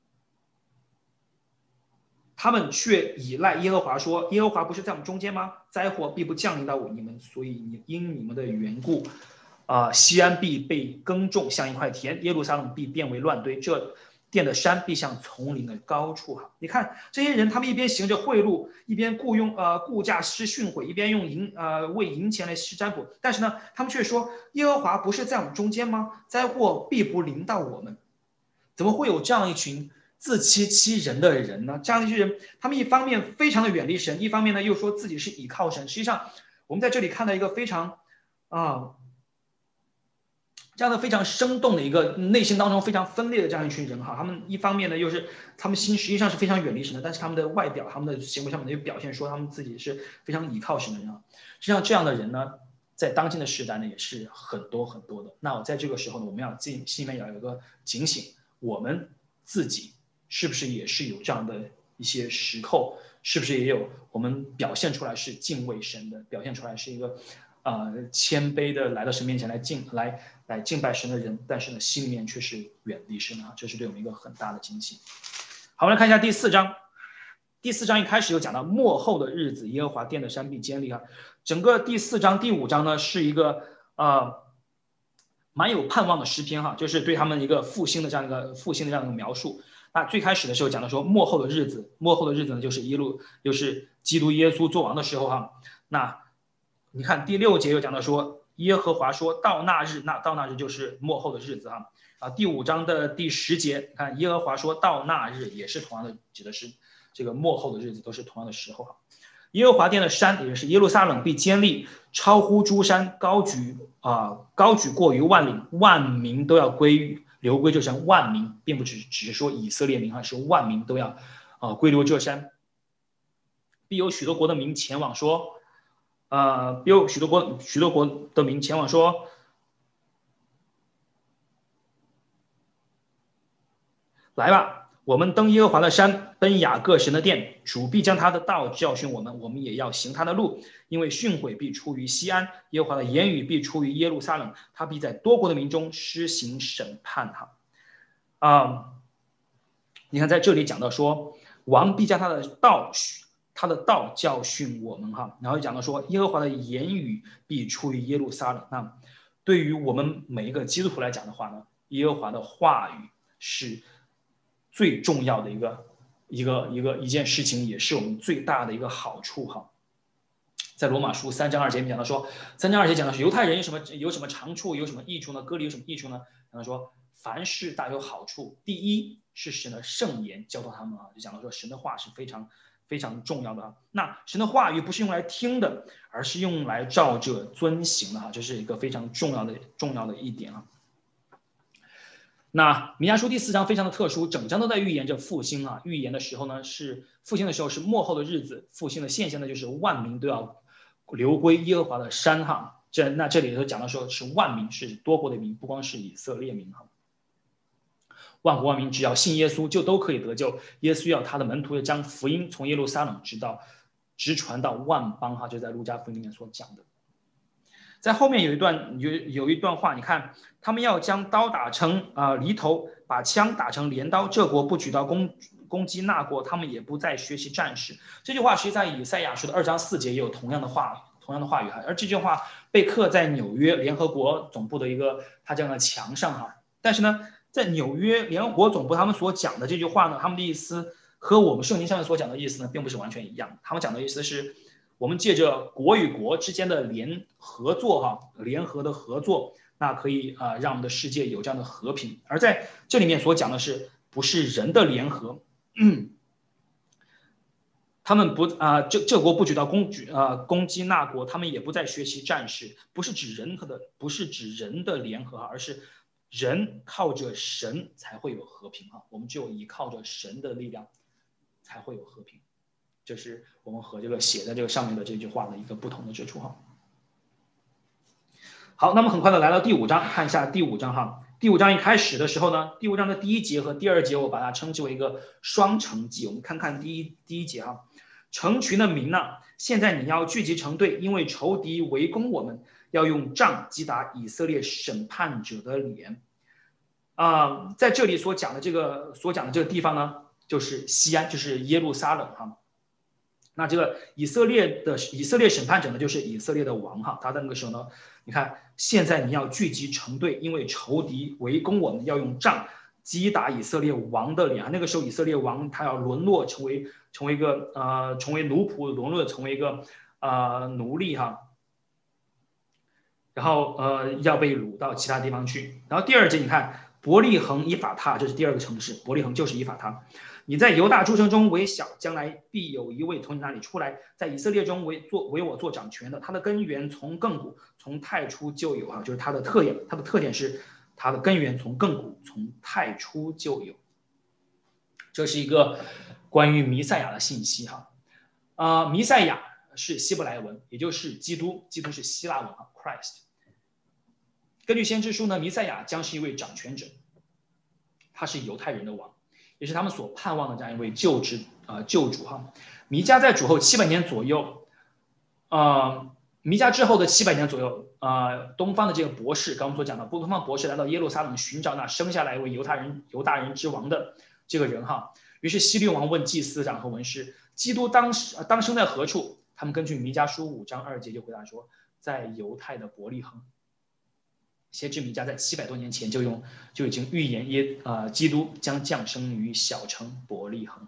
他们却依赖耶和华说，耶和华不是在我们中间吗？灾祸必不降临到你们，所以因你们的缘故，啊、呃，西安必被耕种，像一块田；耶路撒冷必变为乱堆。这殿的山必像丛林的高处哈。你看这些人，他们一边行着贿赂，一边雇佣呃雇价施训诲，一边用银呃为银钱来施占卜。但是呢，他们却说耶和华不是在我们中间吗？灾祸必不临到我们。怎么会有这样一群自欺欺人的人呢？这样一群人，他们一方面非常的远离神，一方面呢又说自己是倚靠神。实际上，我们在这里看到一个非常啊。呃这样的非常生动的一个内心当中非常分裂的这样一群人哈，他们一方面呢又是他们心实际上是非常远离神的，但是他们的外表、他们的行为上面又表现说他们自己是非常倚靠神的人啊。实际上这样的人呢，在当今的时代呢也是很多很多的。那我在这个时候呢，我们要心心里面要有一个警醒，我们自己是不是也是有这样的一些时候，是不是也有我们表现出来是敬畏神的，表现出来是一个呃谦卑的来到神面前来敬来来敬拜神的人，但是呢心里面却是远离神啊，这是对我们一个很大的惊喜。好，我们来看一下第四章。第四章一开始就讲到末后的日子，耶和华殿的山必坚立啊。整个第四章、第五章呢是一个呃蛮有盼望的诗篇哈，就是对他们一个复兴的这样一个复兴的这样一个描述。那最开始的时候讲到说末后的日子，末后的日子呢就是耶路就是基督耶稣做王的时候哈。那你看第六节又讲到说耶和华说到那日，那到那日就是末后的日子哈。啊，第五章的第十节，看耶和华说到那日，也是同样的指的是这个末后的日子，都是同样的时候哈。耶和华殿的山也是耶路撒冷必坚立，超乎诸山，高举啊、呃，高举过于万岭，万民都要归流归这山。万民并不只只是说以色列民哈，是万民都要啊、呃、归流这山。必有许多国的民前往说，呃，必有许多国许多国的民前往说。来吧，我们登耶和华的山，奔雅各神的殿。主必将他的道教训我们，我们也要行他的路。因为训诲必出于西安，耶和华的言语必出于耶路撒冷。他必在多国的民中施行审判。哈，啊，你看在这里讲到说，王必将他的道，他的道教训我们哈。然后讲到说，耶和华的言语必出于耶路撒冷。那对于我们每一个基督徒来讲的话呢，耶和华的话语是最重要的一个一个一个一件事情，也是我们最大的一个好处哈。在罗马书三章二节讲到说，三章二节讲的是犹太人有什么有什么长处，有什么益处呢？割礼有什么益处呢？讲到说凡事大有好处。第一是神的圣言教导他们啊，就讲到说神的话是非常非常重要的啊。那神的话语不是用来听的，而是用来照着遵行的哈，这是一个非常重要的重要的一点啊。那弥迦书第四章非常的特殊，整章都在预言着复兴啊。预言的时候呢，是复兴的时候是末后的日子，复兴的现象呢就是万民都要流归耶和华的山哈。这那这里头讲到说是万民，是多国的民，不光是以色列民哈。万国万民只要信耶稣就都可以得救。耶稣要他的门徒将福音从耶路撒冷直到直传到万邦哈，就在路加福音里面所讲的。在后面有一段有有一段话，你看他们要将刀打成啊、呃、犁头，把枪打成镰刀。这国不举刀攻攻击那国，他们也不再学习战士。这句话实际在以赛亚书的二章四节也有同样的话同样的话语哈，而这句话被刻在纽约联合国总部的一个它这样的墙上哈。但是呢，在纽约联合国总部他们所讲的这句话呢，他们的意思和我们圣经上面所讲的意思呢，并不是完全一样。他们讲的意思是，我们借着国与国之间的联合作哈，联合的合作，那可以啊、呃、让我们的世界有这样的和平。而在这里面所讲的是，不是人的联合，嗯、他们不啊、呃、这这国不举到攻举啊、呃、攻击那国，他们也不再学习战士，不是指人和的，不是指人的联合，而是人靠着神才会有和平啊。我们只有依靠着神的力量，才会有和平。这是我们和这个写在这个上面的这句话的一个不同的之处哈。好，那么很快的来到第五章，看一下第五章哈。第五章一开始的时候呢，第五章的第一节和第二节，我把它称之为一个双城记。我们看看第一第一节哈，成群的民呢，现在你要聚集成队，因为仇敌围攻我们，要用杖击打以色列审判者的脸。啊、呃，在这里所讲的这个所讲的这个地方呢，就是西安，就是耶路撒冷哈。那这个以色列的以色列审判者呢，就是以色列的王哈。他在那个时候呢，你看现在你要聚集成队，因为仇敌围攻我们，要用杖击打以色列王的脸。那个时候以色列王他要沦落成为成为一个呃成为奴仆，沦落成为一个呃奴隶哈。然后呃要被掳到其他地方去。然后第二节你看伯利恒以法他，这是第二个城市，伯利恒就是以法他。你在犹大诸城中为小，将来必有一位从你那里出来，在以色列中为做为我做掌权的。他的根源从亘古，从太初就有啊，就是他的特点。他的特点是他的根源从亘古，从太初就有。这是一个关于弥赛亚的信息哈。啊、呃，弥赛亚是希伯来文，也就是基督，基督是希腊文哈 ，Christ。根据先知书呢，弥赛亚将是一位掌权者，他是犹太人的王。也是他们所盼望的这样一位救之啊、呃、救主哈。弥迦在主后七百年左右，呃， 弥迦之后的七百年左右，呃，东方的这个博士，刚刚所讲的，东方博士来到耶路撒冷寻找那生下来为犹太人犹大人之王的这个人哈。于是希律王问祭司长和文士，基督当时当生在何处？他们根据弥迦书五章二节就回答说，在犹太的伯利恒。先知弥迦在七百多年前就用就已经预言耶呃基督将降生于小城伯利恒。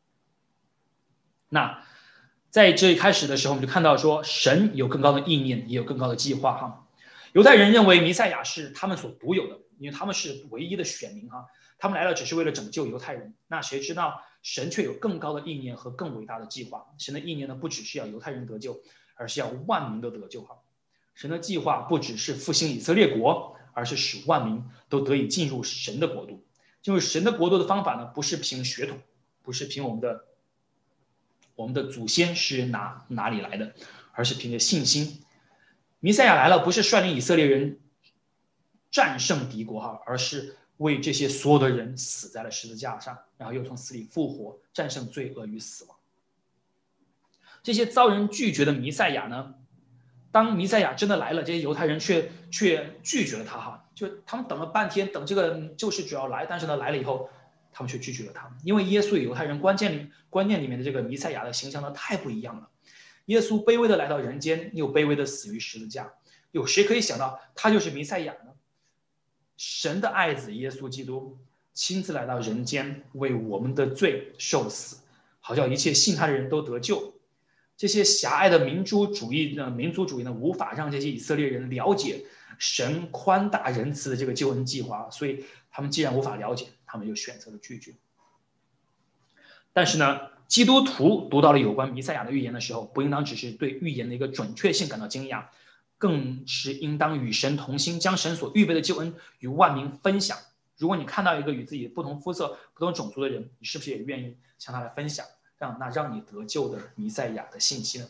那在这一开始的时候，我们就看到说，神有更高的意念，也有更高的计划哈。犹太人认为弥赛亚是他们所独有的，因为他们是唯一的选民哈，他们来了只是为了拯救犹太人。那谁知道神却有更高的意念和更伟大的计划？神的意念呢，不只是要犹太人得救，而是要万民都得救哈。神的计划不只是复兴以色列国，而是使万民都得以进入神的国度。进入神的国度的方法呢，不是凭血统，不是凭我们的我们的祖先是哪哪里来的，而是凭着信心。弥赛亚来了，不是率领以色列人战胜敌国哈，而是为这些所有的人死在了十字架上，然后又从死里复活，战胜罪恶与死亡。这些遭人拒绝的弥赛亚呢，当弥赛亚真的来了，这些犹太人却却拒绝了他哈，就他们等了半天，等这个救世主要来，但是呢来了以后，他们却拒绝了他，因为耶稣与犹太人关键里观念里面的这个弥赛亚的形象呢太不一样了。耶稣卑微的来到人间，又卑微的死于十字架，有谁可以想到他就是弥赛亚呢？神的爱子耶稣基督亲自来到人间，为我们的罪受死，好叫一切信他的人都得救。这些狭隘的民族主义呢，民族主义呢，无法让这些以色列人了解神宽大仁慈的这个救恩计划，所以他们既然无法了解，他们就选择了拒绝。但是呢，基督徒读到了有关弥赛亚的预言的时候，不应当只是对预言的一个准确性感到惊讶，更是应当与神同心，将神所预备的救恩与万民分享。如果你看到一个与自己不同肤色、不同种族的人，你是不是也愿意向他来分享，让那让你得救的弥赛亚的信息呢？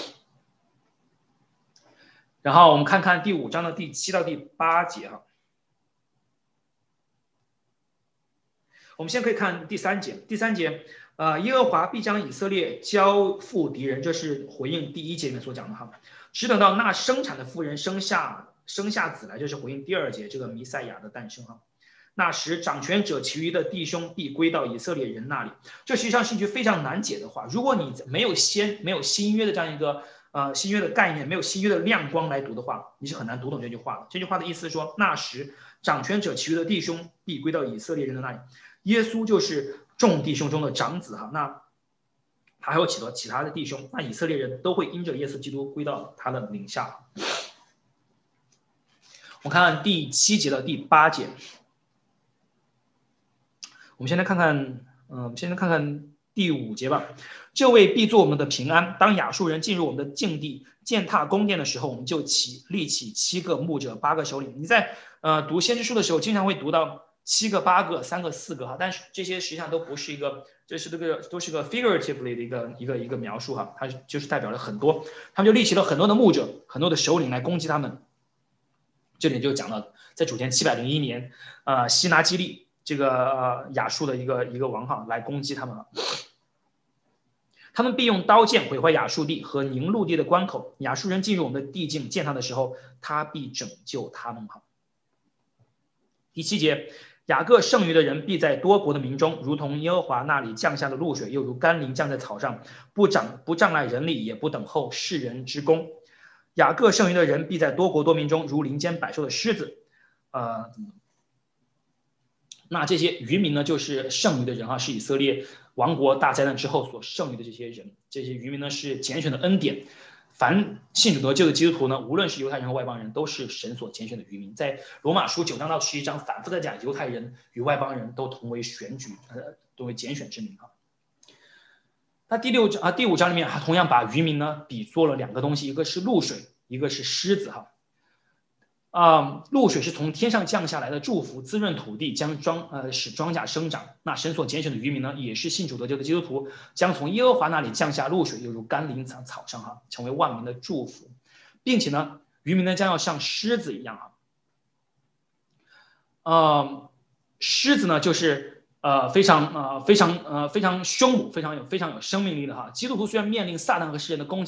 然后我们看看第五章的第七到第八节哈。我们先可以看第三节，第三节，呃，耶和华必将以色列交付敌人，这是回应第一节里面所讲的哈。只等到那生产的妇人生下生下子来，这是回应第二节这个弥赛亚的诞生哈。那时掌权者其余的弟兄必归到以色列人那里。这实际上是一句非常难解的话。如果你没有先没有新约的这样一个呃新约的概念，没有新约的亮光来读的话，你是很难读懂这句话的。这句话的意思是说，那时掌权者其余的弟兄必归到以色列人的那里。耶稣就是众弟兄中的长子哈，那他还有其他其他的弟兄，那以色列人都会因着耶稣基督归到他的名下。我们看第七节到第八节。我们先来看看，嗯、呃，我们先来看看第五节吧。这位必做我们的平安。当亚述人进入我们的境地，践踏宫殿的时候，我们就起立起七个牧者，八个首领。你在呃读先知书的时候，经常会读到七个、八个、三个、四个哈，但是这些实际上都不是一个，这是这个都是个 figuratively 的一个一个一个描述哈，它就是代表了很多，他们就立起了很多的牧者、很多的首领来攻击他们。这里就讲到，在主前七百零一年，呃，西拿基利。这个呃亚述的一个一个王哈来攻击他们了，他们必用刀剑毁坏亚述地和宁录地的关口。亚述人进入我们的地境践踏的时候，他必拯救他们哈。第七节，雅各剩余的人必在多国的民中，如同耶和华那里降下的露水，又如甘霖降在草上，不障不障碍人力，也不等候世人之功。雅各剩余的人必在多国多民中，如林间百兽的狮子，呃。那这些渔民呢，就是剩余的人啊，是以色列亡国大灾难之后所剩余的这些人。这些渔民呢，是拣选的恩典。凡信主得救的基督徒呢，无论是犹太人和外邦人，都是神所拣选的渔民。在罗马书九章到十一章反复的讲，犹太人与外邦人都同为选举，呃，都为拣选之民啊。那第六章啊，第五章里面还同样把渔民呢比作了两个东西，一个是露水，一个是狮子哈。啊、呃，露水是从天上降下来的祝福，滋润土地，将庄呃使庄稼生长。那神所拣选的渔民呢，也是信主得救的基督徒，将从耶和华那里降下露水，犹如甘霖草草上哈，成为万民的祝福，并且呢，渔民呢将要像狮子一样哈。呃，狮子呢就是呃非常呃非常呃非常凶猛，非常有非常有生命力的哈。基督徒虽然面临撒旦和世人的攻击，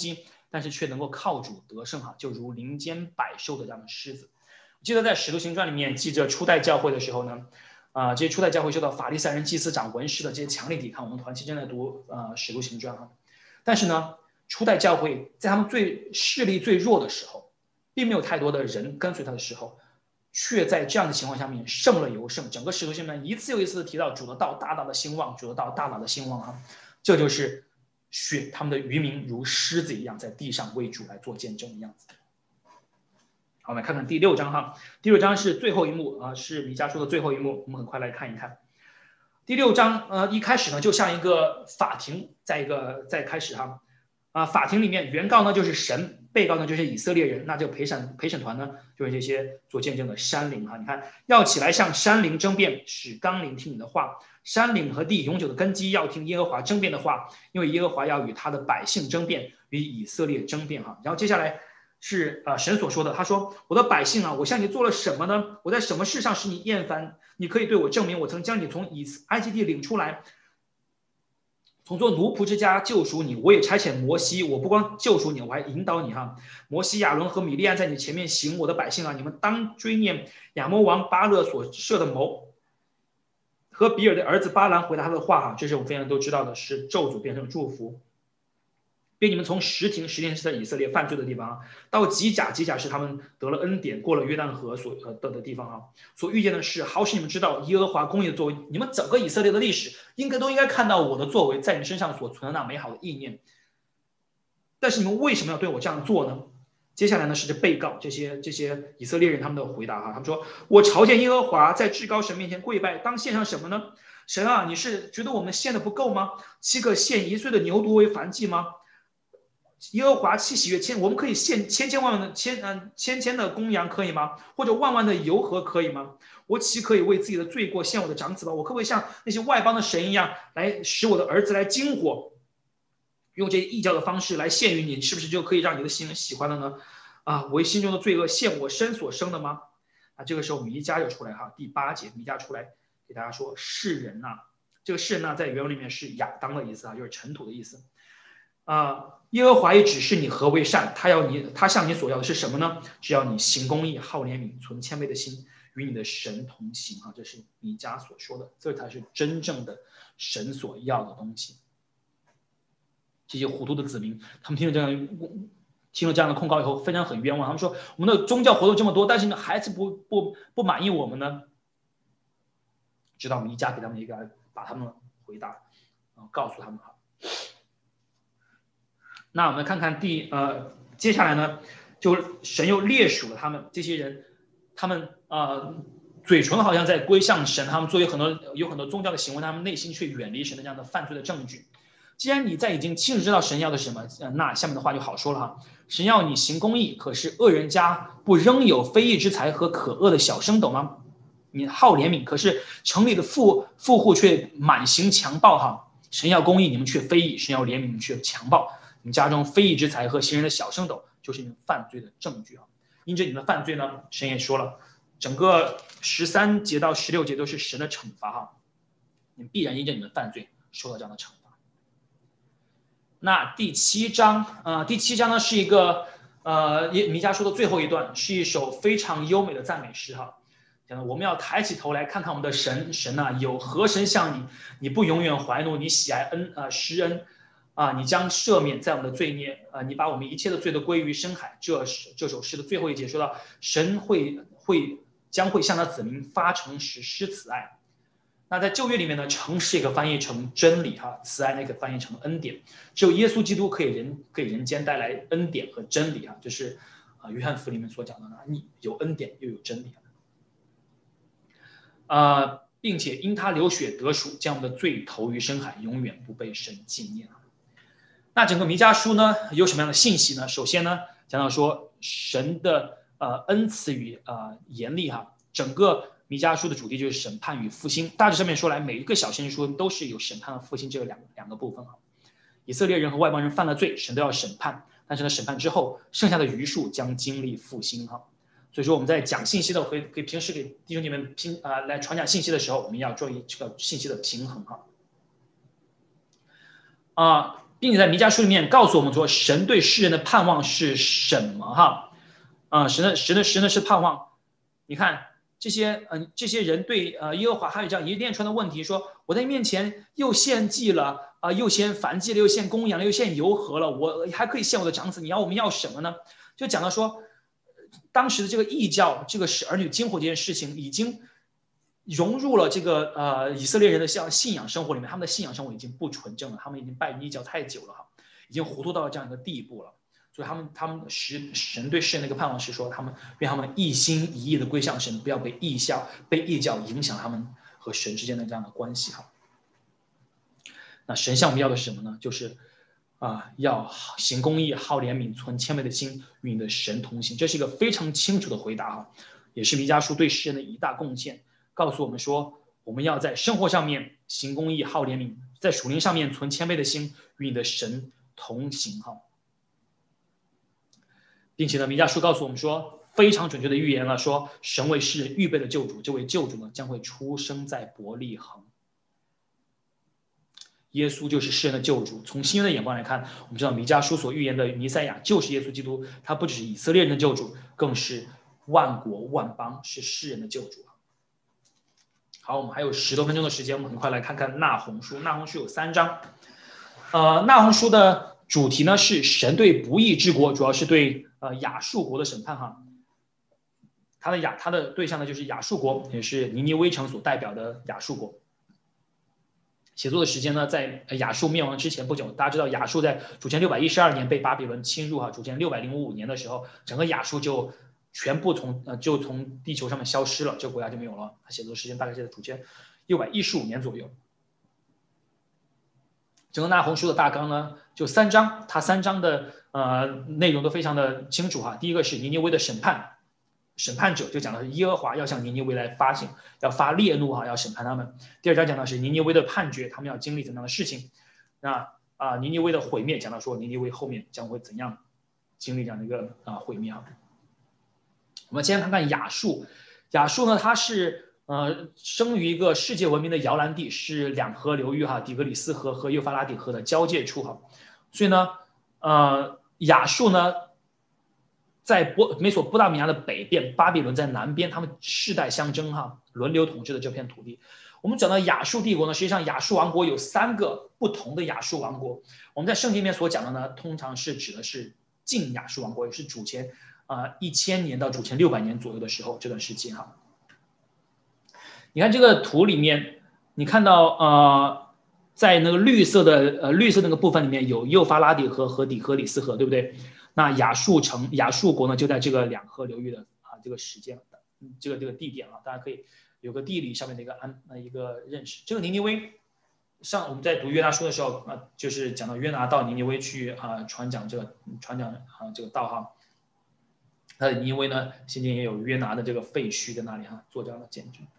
但是却能够靠主得胜哈，就如林间百兽的这样的狮子。我记得在《使徒行传》里面记着初代教会的时候呢，啊、呃，这些初代教会受到法利赛人、祭司长、文士的这些强力抵抗。我们团期正在读呃《使徒行传》哈，但是呢，初代教会在他们最势力最弱的时候，并没有太多的人跟随他的时候，却在这样的情况下面胜了尤胜。整个使徒行传一次又一次的提到主的道大大的兴旺，主的道大大的兴旺啊，这就是血他们的渔民如狮子一样在地上为主来做见证的样子。好，我们来看看第六章哈，第六章是最后一幕啊，是弥迦书的最后一幕，我们很快来看一看。第六章呃一开始呢，就像一个法庭，在一个在开始哈啊，法庭里面原告呢就是神，被告呢就是以色列人，那这个陪审陪审团呢就是这些做见证的山陵哈。你看，要起来向山陵争辩，使纲领听你的话。山岭和地永久的根基要听耶和华争辩的话，因为耶和华要与他的百姓争辩，与以色列争辩哈。然后接下来是呃神所说的，他说：“我的百姓啊，我向你做了什么呢？我在什么事上使你厌烦？你可以对我证明，我曾将你从以埃及地领出来，从做奴仆之家救赎你。我也差遣摩西，我不光救赎你，我还引导你哈。摩西、亚伦和米利安在你前面行。我的百姓啊，你们当追念亚摩王巴勒所设的谋。”和比尔的儿子巴兰回答他的话哈，这是我们非常都知道的，是咒诅变成祝福。并你们从什亭，什亭是在以色列犯罪的地方，到吉甲，吉甲是他们得了恩典，过了约旦河所得的地方啊。所遇见的是，好使你们知道耶和华公义的作为。你们整个以色列的历史，应该都应该看到我的作为，在你们身上所存的那美好的意念。但是你们为什么要对我这样做呢？接下来呢是被告这些这些以色列人他们的回答哈，他们说：“我朝见耶和华，在至高神面前跪拜，当献上什么呢？神啊，你是觉得我们献的不够吗？七个献一岁的牛犊为燔祭吗？耶和华岂喜悦千？我们可以献千千万万的千嗯千千的公羊可以吗？或者万万的油和可以吗？我岂可以为自己的罪过献我的长子吗？我可不可以像那些外邦的神一样，来使我的儿子来惊火？”用这异教的方式来献于你，是不是就可以让你的心喜欢了呢？啊，为心中的罪恶献我身所生的吗？啊，这个时候弥迦就出来哈，第八节弥迦出来给大家说：“世人呐、啊，这个世人呢、啊，在原文里面是亚当的意思啊，就是尘土的意思。啊，耶和华也指示你何为善，他要你，他向你所要的是什么呢？只要你行公义，好怜悯，存谦卑的心，与你的神同行啊。这是弥迦所说的，这才是真正的神所要的东西。”这些糊涂的子民，他们听了这样听了这样的控告以后，非常很冤枉。他们说：“我们的宗教活动这么多，但是你还是不不不满意我们呢？”直到弥迦给他们一个，把他们回答，呃、告诉他们哈。那我们看看第呃，接下来呢，就神又列数了他们这些人，他们呃嘴唇好像在归向神，他们做有很多有很多宗教的行为，他们内心却远离神的这样的犯罪的证据。既然你在已经清楚知道神要的是什么，那下面的话就好说了哈。神要你行公义，可是恶人家不仍有非义之财和可恶的小升斗吗？你好怜悯，可是城里的富富户却满行强暴哈。神要公义，你们却非义；神要怜悯，你们却强暴。你们家中非义之财和行人的小升斗，就是你们犯罪的证据啊。因着你们犯罪呢，神也说了，整个十三节到十六节都是神的惩罚哈。你们必然因着你们犯罪受到这样的惩罚。那第七章，呃，第七章呢是一个呃弥迦书的最后一段，是一首非常优美的赞美诗哈。我们要抬起头来看看我们的神，神呐、啊，有何神像你？你不永远怀怒，你喜爱恩啊、呃、施恩啊、呃，你将赦免在我们的罪孽啊、呃，你把我们一切的罪都归于深海。这是这首诗的最后一节说到，神会会将会向他子民发诚实施慈爱。那在旧约里面呢，诚实也可翻译成真理哈，慈爱也可翻译成恩典。只有耶稣基督可以人给人间带来恩典和真理啊，这是啊约翰福音里面所讲的呢，你有恩典又有真理啊、呃，并且因他流血得赎，将我们的罪投于深海，永远不被神纪念。那整个弥迦书呢有什么样的信息呢？首先呢，讲到说神的呃恩慈与呃严厉哈，整个弥迦书的主题就是审判与复兴。大致上面说来，每一个小先知书都是有审判和复兴这两两个部分哈。以色列人和外邦人犯了罪，神都要审判，但是呢，审判之后，剩下的余数将经历复兴哈。所以说我们在讲信息的，给给平时给弟兄姐妹拼啊、呃、来传讲信息的时候，我们要注意这个信息的平衡哈。啊、呃， 并且在弥迦书里面告诉我们说，神对世人的盼望是什么？哈，啊、呃，神的神的神的是盼望。你看这些，嗯、呃，这些人对呃耶和华还有这样一连串的问题，说我在你面前又献祭了，啊、呃，又献燔祭了，又献公羊了，又献油和了，我还可以献我的长子，你要我们要什么呢？就讲到说，当时的这个异教，这个使儿女惊火这件事情，已经融入了这个呃以色列人的像信仰生活里面，他们的信仰生活已经不纯正了，他们已经拜异教太久了哈，已经糊涂到了这样一个地步了。所以他们他们神神对世人的一个盼望是说，他们愿他们一心一意的归向神，不要被异教被异教影响他们和神之间的这样的关系哈。那神向我们要的是什么呢？就是啊、呃，要行公义、好怜悯、存谦卑的心，与你的神同行。这是一个非常清楚的回答哈，也是弥迦书对世人的一大贡献，告诉我们说，我们要在生活上面行公义、好怜悯，在属灵上面存谦卑的心，与你的神同行哈。并且呢，弥迦书告诉我们说，非常准确的预言了，说神为世人预备的救主，这位救主呢将会出生在伯利恒。耶稣就是世人的救主。从新约的眼光来看，我们知道弥迦书所预言的弥赛亚就是耶稣基督，他不只是以色列人的救主，更是万国万邦，是世人的救主。好，我们还有十多分钟的时间，我们很快来看看纳鸿书。纳鸿书有三章，呃，纳鸿书的主题呢是神对不义之国，主要是对呃亚述国的审判哈。他的亚他的对象呢就是亚述国，也是尼尼微城所代表的亚述国。写作的时间呢，在亚述灭亡之前不久。大家知道亚述在主前六百一十二年被巴比伦侵入哈，主前六百零五年的时候，整个亚述就全部从呃就从地球上面消失了，这个国家就没有了。他写作的时间大概是在主前六百一十五年左右。整个纳鸿书的大纲呢，就三章，它三章的呃内容都非常的清楚哈。第一个是尼尼微的审判。审判者就讲的是耶和华要向尼尼微来发行，要发烈怒哈，要审判他们。第二章讲的是尼尼微的判决，他们要经历怎样的事情。那啊、呃，尼尼微的毁灭讲到说尼尼微后面将会怎样经历这样的一个啊、呃、毁灭啊。我们先看看亚述，亚述呢，它是呃生于一个世界闻名的摇篮地，是两河流域哈，底格里斯河和幼发拉底河的交界处哈。所以呢，呃，亚述呢，在波美索不达米亚的北边，巴比伦在南边，他们世代相争哈，轮流统治的这片土地。我们讲到亚述帝国呢，实际上亚述王国有三个不同的亚述王国。我们在圣经里面所讲的呢，通常是指的是近亚述王国，也是主前啊一千年到主前六百年左右的时候这段时间哈。你看这个图里面，你看到呃，在那个绿色的呃绿色那个部分里面有幼发拉底河和底格里斯河，对不对？那亚述城亚述国呢，就在这个两河流域的啊这个时间，这个这个地点啊，大家可以有个地理上面的一个安呃一个认识。这个尼尼微，上我们在读约拿书的时候啊，就是讲到约拿到尼尼微去啊传讲这个传讲啊这个道哈。那尼尼微呢，现今也有约拿的这个废墟在那里哈，做这样的见证。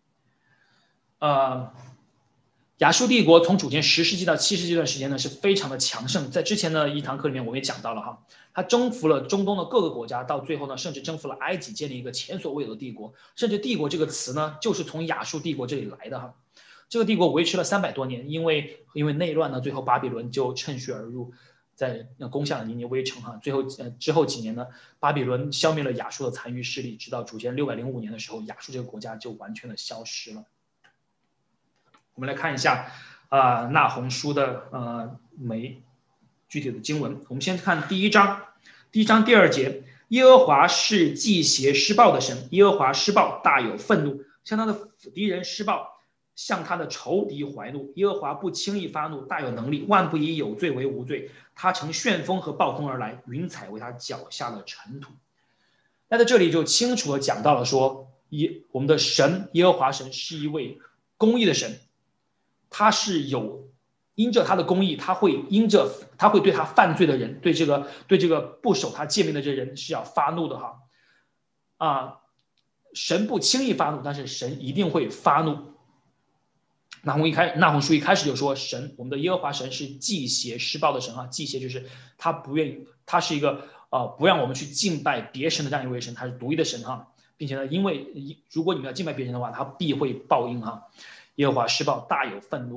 呃。亚述帝国从主前十世纪到七世纪这段时间呢，是非常的强盛。在之前的一堂课里面，我们也讲到了哈，它征服了中东的各个国家，到最后呢，甚至征服了埃及，建立一个前所未有的帝国。甚至帝国这个词呢，就是从亚述帝国这里来的哈。这个帝国维持了三百多年，因为因为内乱呢，最后巴比伦就趁虚而入，在攻下了尼尼微城哈。最后呃之后几年呢，巴比伦消灭了亚述的残余势力，直到主前六百零五年的时候，亚述这个国家就完全的消失了。我们来看一下啊、呃，纳鸿书的呃每具体的经文。我们先看第一章，第一章第二节，耶和华是忌邪施暴的神，耶和华施暴大有愤怒，向他的敌人施暴，向他的仇敌怀怒。耶和华不轻易发怒，大有能力，万不以有罪为无罪。他乘旋风和暴风而来，云彩为他脚下的尘土。那在这里就清楚的讲到了说，耶我们的神耶和华神是一位公义的神。他是有因着他的公义，他会因着他会对他犯罪的人，对这个对这个不守他诫命的这人是要发怒的哈啊！神不轻易发怒，但是神一定会发怒。那鸿一开那鸿书一开始就说，神我们的耶和华神是忌邪施暴的神哈，忌邪就是他不愿意，他是一个呃不让我们去敬拜别神的这样一位神，他是独一的神哈，并且呢，因为如果你们要敬拜别人的话，他必会报应哈。耶和华施暴大有愤怒。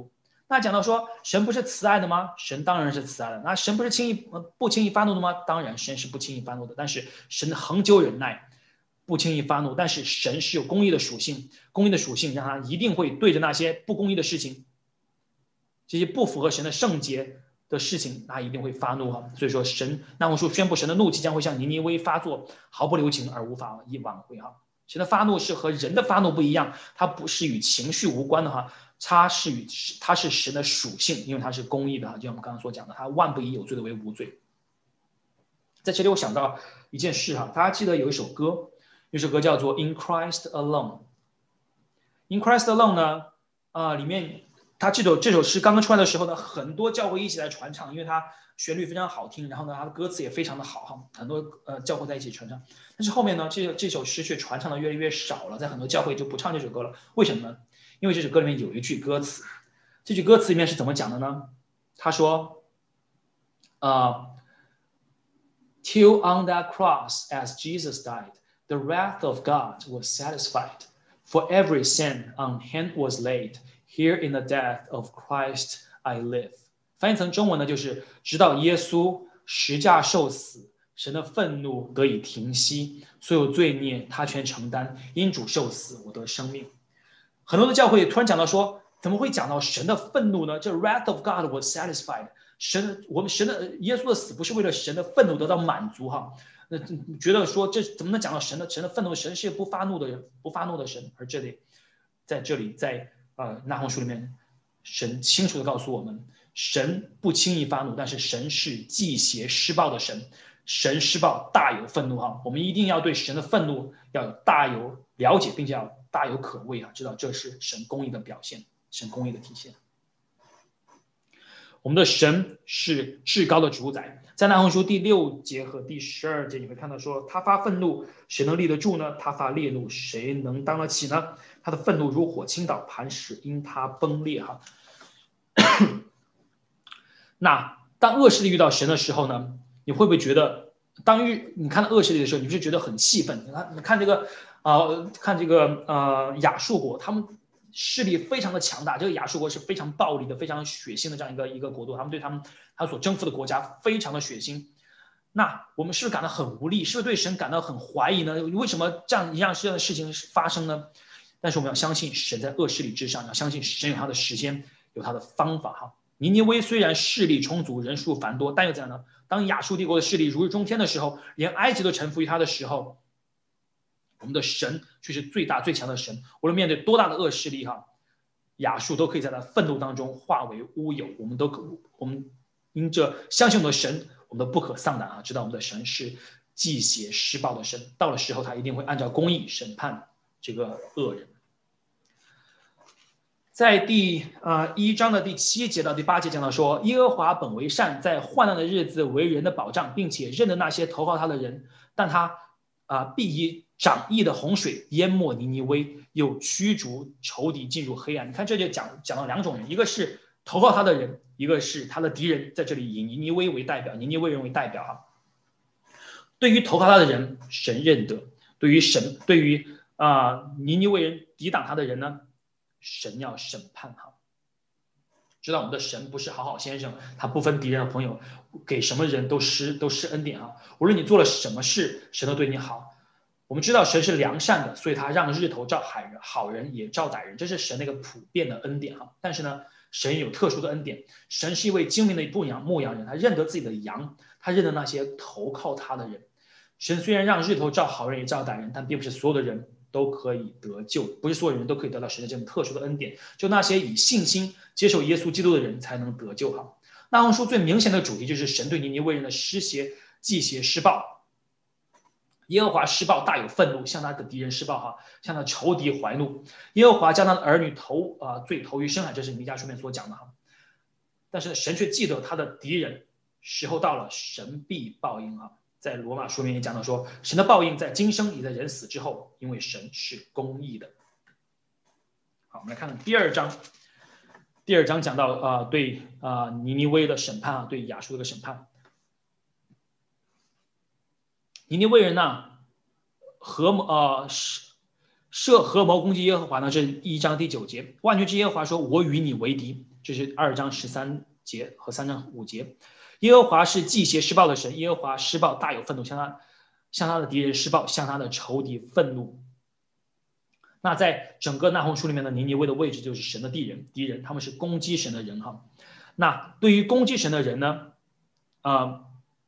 那讲到说神不是慈爱的吗？神当然是慈爱的。那神不是轻易不轻易发怒的吗？当然神是不轻易发怒的。但是神恒久忍耐，不轻易发怒。但是神是有公义的属性，公义的属性让他一定会对着那些不公义的事情，这些不符合神的圣洁的事情，他一定会发怒哈。所以说神那红书宣布神的怒气将会向尼尼微发作，毫不留情而无法一挽回哈。神的发怒是和人的发怒不一样，它不是与情绪无关的哈。它是与它是神的属性，因为它是公义的，就像我们刚刚所讲的，它万不以有罪的为无罪。在这里我想到一件事哈，大家记得有一首歌，有一首歌叫做《In Christ Alone》。In Christ Alone 呢，啊、呃，里面它这首这首诗刚刚出来的时候呢，很多教会一起来传唱，因为它旋律非常好听，然后呢，它的歌词也非常的好哈，很多呃教会在一起传唱。但是后面呢，这这首诗却传唱的越来越少了，在很多教会就不唱这首歌了，为什么呢？因为这首歌里面有一句歌词，这句歌词里面是怎么讲的呢？他说，呃 ，Till on that cross as Jesus died, the wrath of God was satisfied. For every sin on him was laid. Here in the death of Christ I live. 翻译成中文呢，就是直到耶稣十架受死，神的愤怒得以停息，所有罪孽他全承担，因主受死，我得生命。很多的教会突然讲到说，怎么会讲到神的愤怒呢？这 wrath of God was satisfied。神，我们神的耶稣的死不是为了神的愤怒得到满足哈？那觉得说这怎么能讲到神的神的愤怒？神是不发怒的人，不发怒的神。而这里，在这里，在呃那鸿书里面，神清楚的告诉我们，神不轻易发怒，但是神是忌邪施暴的神。神施暴大有愤怒哈，我们一定要对神的愤怒要有大有了解，并且要大有可畏啊，知道这是神公义的表现，神公义的体现。我们的神是至高的主宰，在那鸿书第六节和第十二节，你会看到说，他发愤怒，谁能立得住呢？他发烈怒，谁能当得起呢？他的愤怒如火倾倒磐石，因他崩裂哈。那当恶势力遇到神的时候呢？你会不会觉得，当遇你看到恶势力的时候，你是觉得很气愤？你看，你看这个，呃，看这个，呃，亚述国，他们势力非常的强大。这个亚述国是非常暴力的、非常血腥的这样一个一个国度，他们对他们他所征服的国家非常的血腥。那我们是不是感到很无力？是不是对神感到很怀疑呢？为什么这样一样这样的事情发生呢？但是我们要相信神在恶势力之上，要相信神有他的时间，有他的方法哈。尼尼微虽然势力充足，人数繁多，但又怎样呢？当亚述帝国的势力如日中天的时候，连埃及都臣服于他的时候，我们的神却是最大最强的神。无论面对多大的恶势力哈，亚述都可以在他愤怒当中化为乌有。我们都我们因着相信我们的神，我们都不可丧胆啊！知道我们的神是忌邪施暴的神，到了时候他一定会按照公义审判这个恶人。在第呃一章的第七节到第八节讲到说，耶和华本为善，在患难的日子为人的保障，并且认得那些投靠他的人，但他啊、呃、必以涨溢的洪水淹没尼尼微，又驱逐仇敌进入黑暗。你看这就讲讲到两种人，一个是投靠他的人，一个是他的敌人。在这里以尼尼微为代表，尼尼微人为代表哈。对于投靠他的人，神认得；对于神，对于啊、呃、尼尼微人抵挡他的人呢？神要审判哈，知道我们的神不是好好先生，他不分敌人和朋友，给什么人都施都施恩典啊。无论你做了什么事，神都对你好。我们知道神是良善的，所以他让日头照好人，好人也照歹人，这是神那个普遍的恩典哈。但是呢，神有特殊的恩典，神是一位精明的牧羊牧羊人，他认得自己的羊，他认得那些投靠他的人。神虽然让日头照好人也照歹人，但并不是所有的人都可以得救，不是所有人都可以得到神的这种特殊的恩典，就那些以信心接受耶稣基督的人才能得救哈。那鸿书最明显的主题就是神对尼尼微人的施邪、忌邪、施暴。耶和华施暴大有愤怒，向他的敌人施暴哈，向他仇敌怀怒。耶和华将他的儿女投啊、呃、罪投于深海，这是弥迦书面所讲的哈。但是神却记得他的敌人，时候到了，神必报应啊。在罗马书面也讲到说，神的报应在今生也在人死之后，因为神是公义的。好，我们来看看第二章。第二章讲到啊、呃，对啊、呃、尼尼微的审判啊，对亚述的审判。尼尼微人呢，合呃设合谋攻击耶和华呢，这是一章第九节。万军之耶和华说：“我与你为敌， 这是二章十三节和三章五节。耶和华是忌邪施暴的神，耶和华施暴大有愤怒，向他向他的敌人施暴，向他的仇敌愤怒。那在整个那鸿书里面的尼尼微的位置就是神的敌人，敌人他们是攻击神的人哈。那对于攻击神的人呢，呃，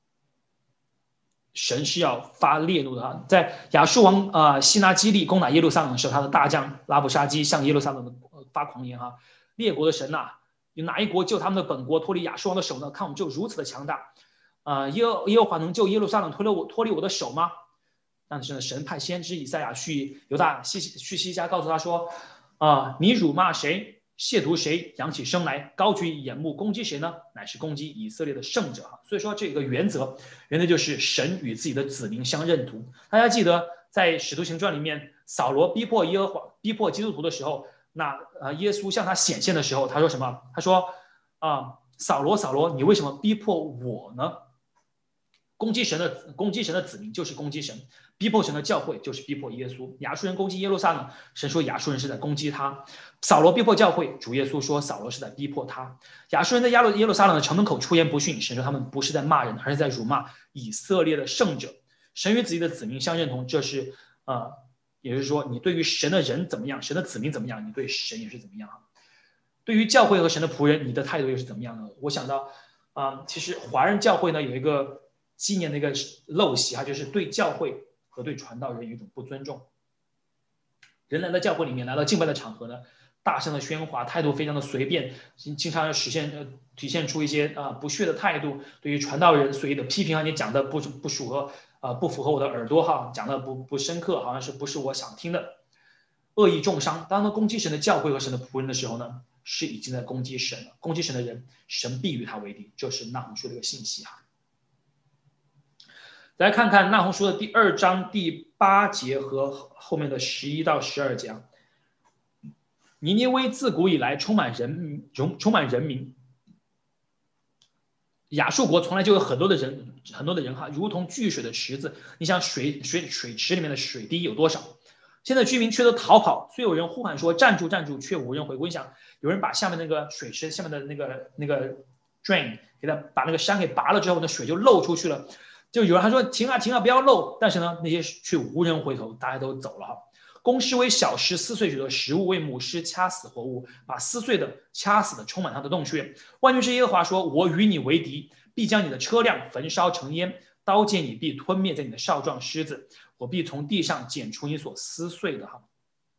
神是要发烈怒的哈。在亚述王啊、呃、西拿基利攻打耶路撒冷的时候，他的大将拉布沙基向耶路撒冷的、呃、发狂言哈，列国的神呐、啊，有哪一国救他们的本国脱离亚述王的手呢？看我们就如此的强大，啊、呃，耶耶和华能救耶路撒冷脱离我脱离我的手吗？但是呢，神派先知以赛亚去犹大西去西家，告诉他说：“啊、呃，你辱骂谁，亵渎谁，扬起声来，高举眼目攻击谁呢？乃是攻击以色列的圣者。”所以说，这个原则，原则就是神与自己的子民相认同。大家记得在《使徒行传》里面，扫罗逼迫耶和华、逼迫基督徒的时候，那呃，耶稣向他显现的时候，他说什么？他说：“啊、呃，扫罗，扫罗，你为什么逼迫我呢？”攻击神的攻击神的子民就是攻击神，逼迫神的教会就是逼迫耶稣。亚述人攻击耶路撒冷，神说亚述人是在攻击他；扫罗逼迫教会，主耶稣说扫罗是在逼迫他。亚述人在耶路耶路撒冷的城门口出言不逊，神说他们不是在骂人，而是在辱骂以色列的圣者。神与自己的子民相认同，这是呃，也就是说，你对于神的人怎么样，神的子民怎么样，你对神也是怎么样。对于教会和神的仆人，你的态度又是怎么样呢？我想到啊、呃，其实华人教会呢有一个纪念的一个陋习哈，就是对教会和对传道人有一种不尊重。人来到教会里面，来到敬拜的场合呢，大声的喧哗，态度非常的随便，经常要实现呃体现出一些啊、呃、不屑的态度，对于传道人随意的批评啊，你讲的不不符合啊、呃、不符合我的耳朵哈，讲的不不深刻，好像是不是我想听的，恶意重伤。当他攻击神的教会和神的仆人的时候呢，是已经在攻击神了。攻击神的人，神必与他为敌，这是那鸿书的一个信息哈。来看看那鸿书的第二章第八节和后面的十一到十二节。尼尼微自古以来充满人民，充满人民。亚述国从来就有很多的人，很多的人哈，如同聚水的池子。你想水水水池里面的水滴有多少？现在居民却都逃跑，虽有人呼喊说站住站住，却无人回归。你想有人把下面那个水池下面的那个那个 drain 给它把那个山给拔了之后，那水就漏出去了。就有人还说停啊停啊，不要漏，但是呢，那些却无人回头，大家都走了哈。公狮为小狮撕碎许多食物，为母狮掐死活物，把撕碎的、掐死的充满它的洞穴。万军之耶和华说：“我与你为敌，必将你的车辆焚烧成烟，刀剑你必吞灭在你的少壮狮子，我必从地上剪除你所撕碎的。”哈。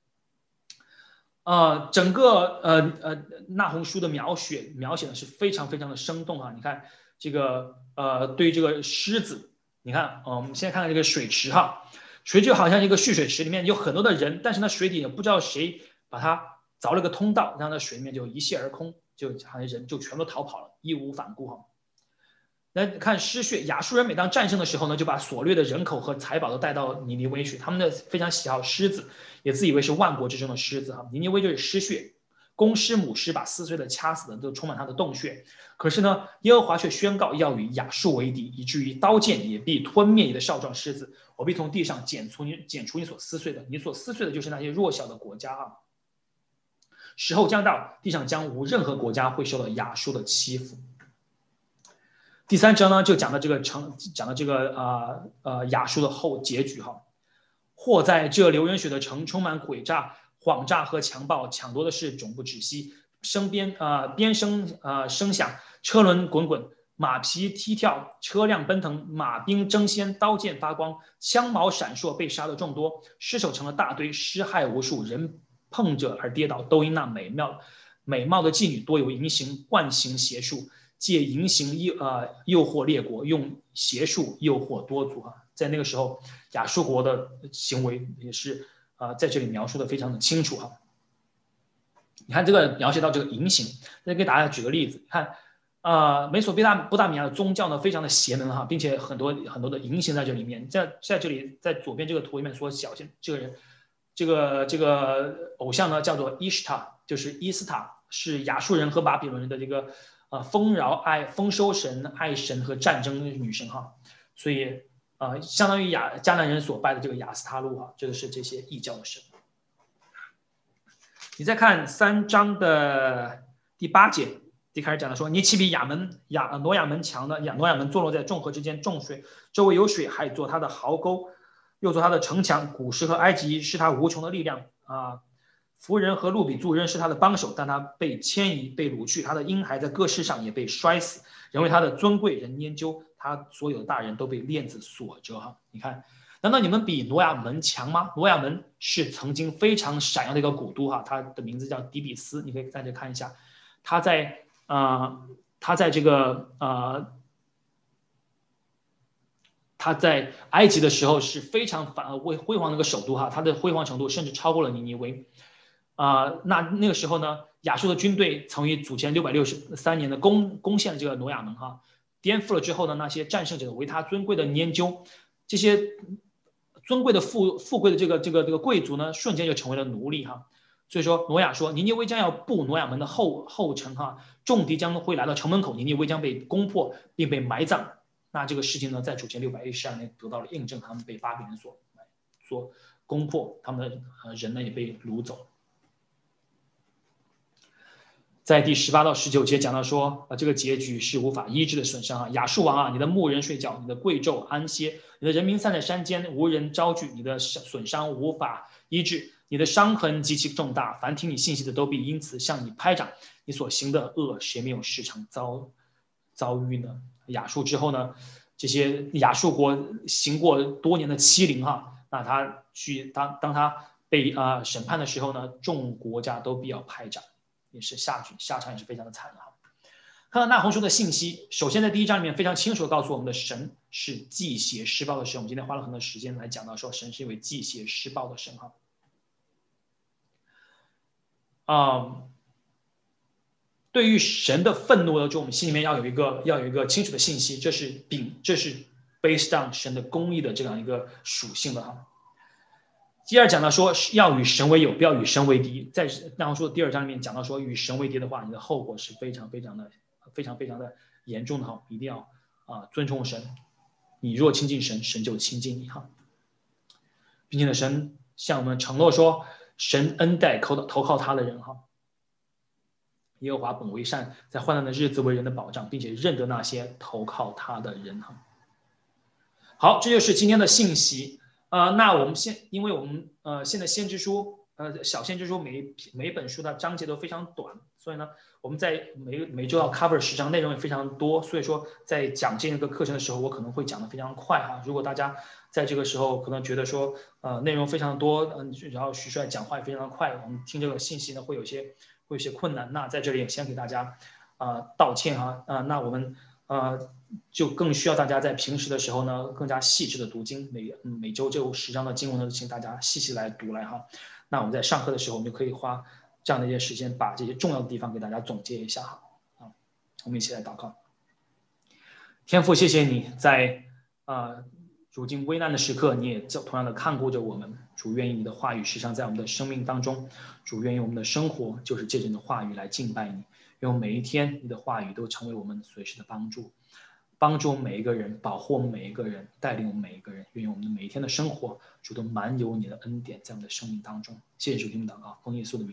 呃，整个呃呃那鸿书的描写描写的是非常非常的生动哈。你看这个呃，对于这个狮子，你看，呃，我们现在看看这个水池哈，水就好像一个蓄水池，里面有很多的人，但是呢，水底也不知道谁把它凿了个通道，让那水里面就一泻而空，就好像人就全都逃跑了，义无反顾哈。来看失血，亚述人每当战胜的时候呢，就把所掠的人口和财宝都带到尼尼微去。他们的非常喜好狮子，也自以为是万国之中的狮子哈。尼尼微就是失血，公狮母狮把撕碎的、掐死的都充满他的洞穴。可是呢，耶和华却宣告要与亚述为敌，以至于刀剑也必吞灭你的少壮狮子。我必从地上剪除你，剪除你所撕碎的。你所撕碎的就是那些弱小的国家啊。时候将到，地上将无任何国家会受到亚述的欺负。第三章呢，就讲到这个城，讲到这个呃呃亚述的后结局哈。或在这流人血的城，充满诡诈、谎诈和强暴，抢夺的事总不止息。声鞭啊、呃、鞭声啊、呃、声响，车轮滚滚，马匹踢跳，车辆奔腾，马兵争先，刀剑发光，枪矛闪烁，被杀的众多，尸首成了大堆，尸害无数，人碰着而跌倒，都因那美妙美貌的妓女多有淫行，惯行邪术。借淫行诱呃诱惑列国，用邪术诱惑多族啊。在那个时候，亚述国的行为也是啊、呃，在这里描述的非常的清楚哈。你看这个描写到这个淫行，再给大家举个例子，看啊、呃，美索不达不达米亚的宗教呢非常的邪门哈，并且很多很多的淫行在这里面。在在这里，在左边这个图里面所小现这个人，这个这个偶像呢叫做伊什塔，就是伊斯塔，是亚述人和巴比伦人的这个。呃，丰饶爱丰收神、爱神和战争的女神哈，所以呃，相当于亚迦南人所拜的这个亚斯塔路哈，这个是这些异教的神。你再看三章的第八节一开始讲的说，你岂比亚门亚挪亚门强呢？亚挪亚门坐落在众河之间，众水周围有水，还做它的壕沟，又做它的城墙。古时和埃及是他无穷的力量啊。弗人和路比族人是他的帮手，但他被迁移，被掳去，他的婴孩在各世上也被摔死。人为他的尊贵，人研究他所有的大人都被链子锁着。哈，你看，难道你们比挪亚门强吗？挪亚门是曾经非常闪耀的一个古都哈，它的名字叫底比斯，你可以在这看一下，他在啊、呃，他在这个呃。他在埃及的时候是非常反辉辉煌的一个首都哈，它的辉煌程度甚至超过了尼尼微。啊、呃，那那个时候呢，亚述的军队曾于主前六百六十三年的攻攻陷了这个挪亚门哈，颠覆了之后呢，那些战胜者为他尊贵的研究，这些尊贵的富富贵的这个这个这个贵族呢，瞬间就成为了奴隶哈。所以说，挪亚说，尼尼微将要步挪亚门的后后尘哈，众敌将会来到城门口，尼尼微将被攻破并被埋葬。那这个事情呢，在主前六百一十二年得到了印证，他们被巴比伦所所攻破，他们的人呢也被掳走。在第十八到十九节讲到说，啊，这个结局是无法医治的损伤啊！亚述王啊，你的牧人睡觉，你的贵胄安歇，你的人民散在山间，无人招聚，你的损伤无法医治，你的伤痕极其重大，凡听你信息的都必因此向你拍掌。你所行的恶，谁没有时常遭遭遇呢？亚述之后呢，这些亚述国行过多年的欺凌哈，那他去当当他被啊、呃、审判的时候呢，众国家都必要拍掌。也是下去下场也是非常的惨的哈。看到那红书的信息，首先在第一章里面非常清楚的告诉我们的神是祭邪施暴的神。我们今天花了很多时间来讲到说，神是一位祭邪施暴的神哈。啊、嗯，对于神的愤怒呢，就我们心里面要有一个要有一个清楚的信息，这是秉这是 based on 神的公义的这样一个属性的哈。第二讲到说要与神为友，不要与神为敌。在然后说第二章里面讲到说与神为敌的话，你的后果是非常非常的非常非常的严重的哈，一定要啊、呃、尊重神。你若亲近神，神就亲近你哈。并且呢，神向我们承诺说，神恩待投投靠他的人哈。耶和华本为善，在患难的日子为人的保障，并且认得那些投靠他的人哈。好，这就是今天的信息。呃，那我们现，因为我们呃现在先知书，呃小先知书每每本书的章节都非常短，所以呢，我们在每每周要 cover 十章，内容也非常多，所以说在讲这个课程的时候，我可能会讲得非常快哈。如果大家在这个时候可能觉得说，呃内容非常多，嗯、呃，然后徐帅讲话也非常的快，我们听这个信息呢会有些会有些困难。那在这里先给大家啊、呃、道歉哈，啊、呃、那我们。呃，就更需要大家在平时的时候呢，更加细致的读经。每每周这十章的经文呢，请大家细细来读来哈。那我们在上课的时候，我们就可以花这样的一些时间，把这些重要的地方给大家总结一下哈。啊，我们一起来祷告。天父，谢谢你在呃如今危难的时刻，你也同样的看顾着我们。主，愿意你的话语时常在我们的生命当中。主，愿意我们的生活就是借着你的话语来敬拜你。用每一天你的话语都成为我们随时的帮助，帮助我们每一个人，保护我们每一个人，带领我们每一个人。愿我们的每一天的生活主都满有你的恩典在我们的生命当中。谢谢主听祷告，奉耶稣的名。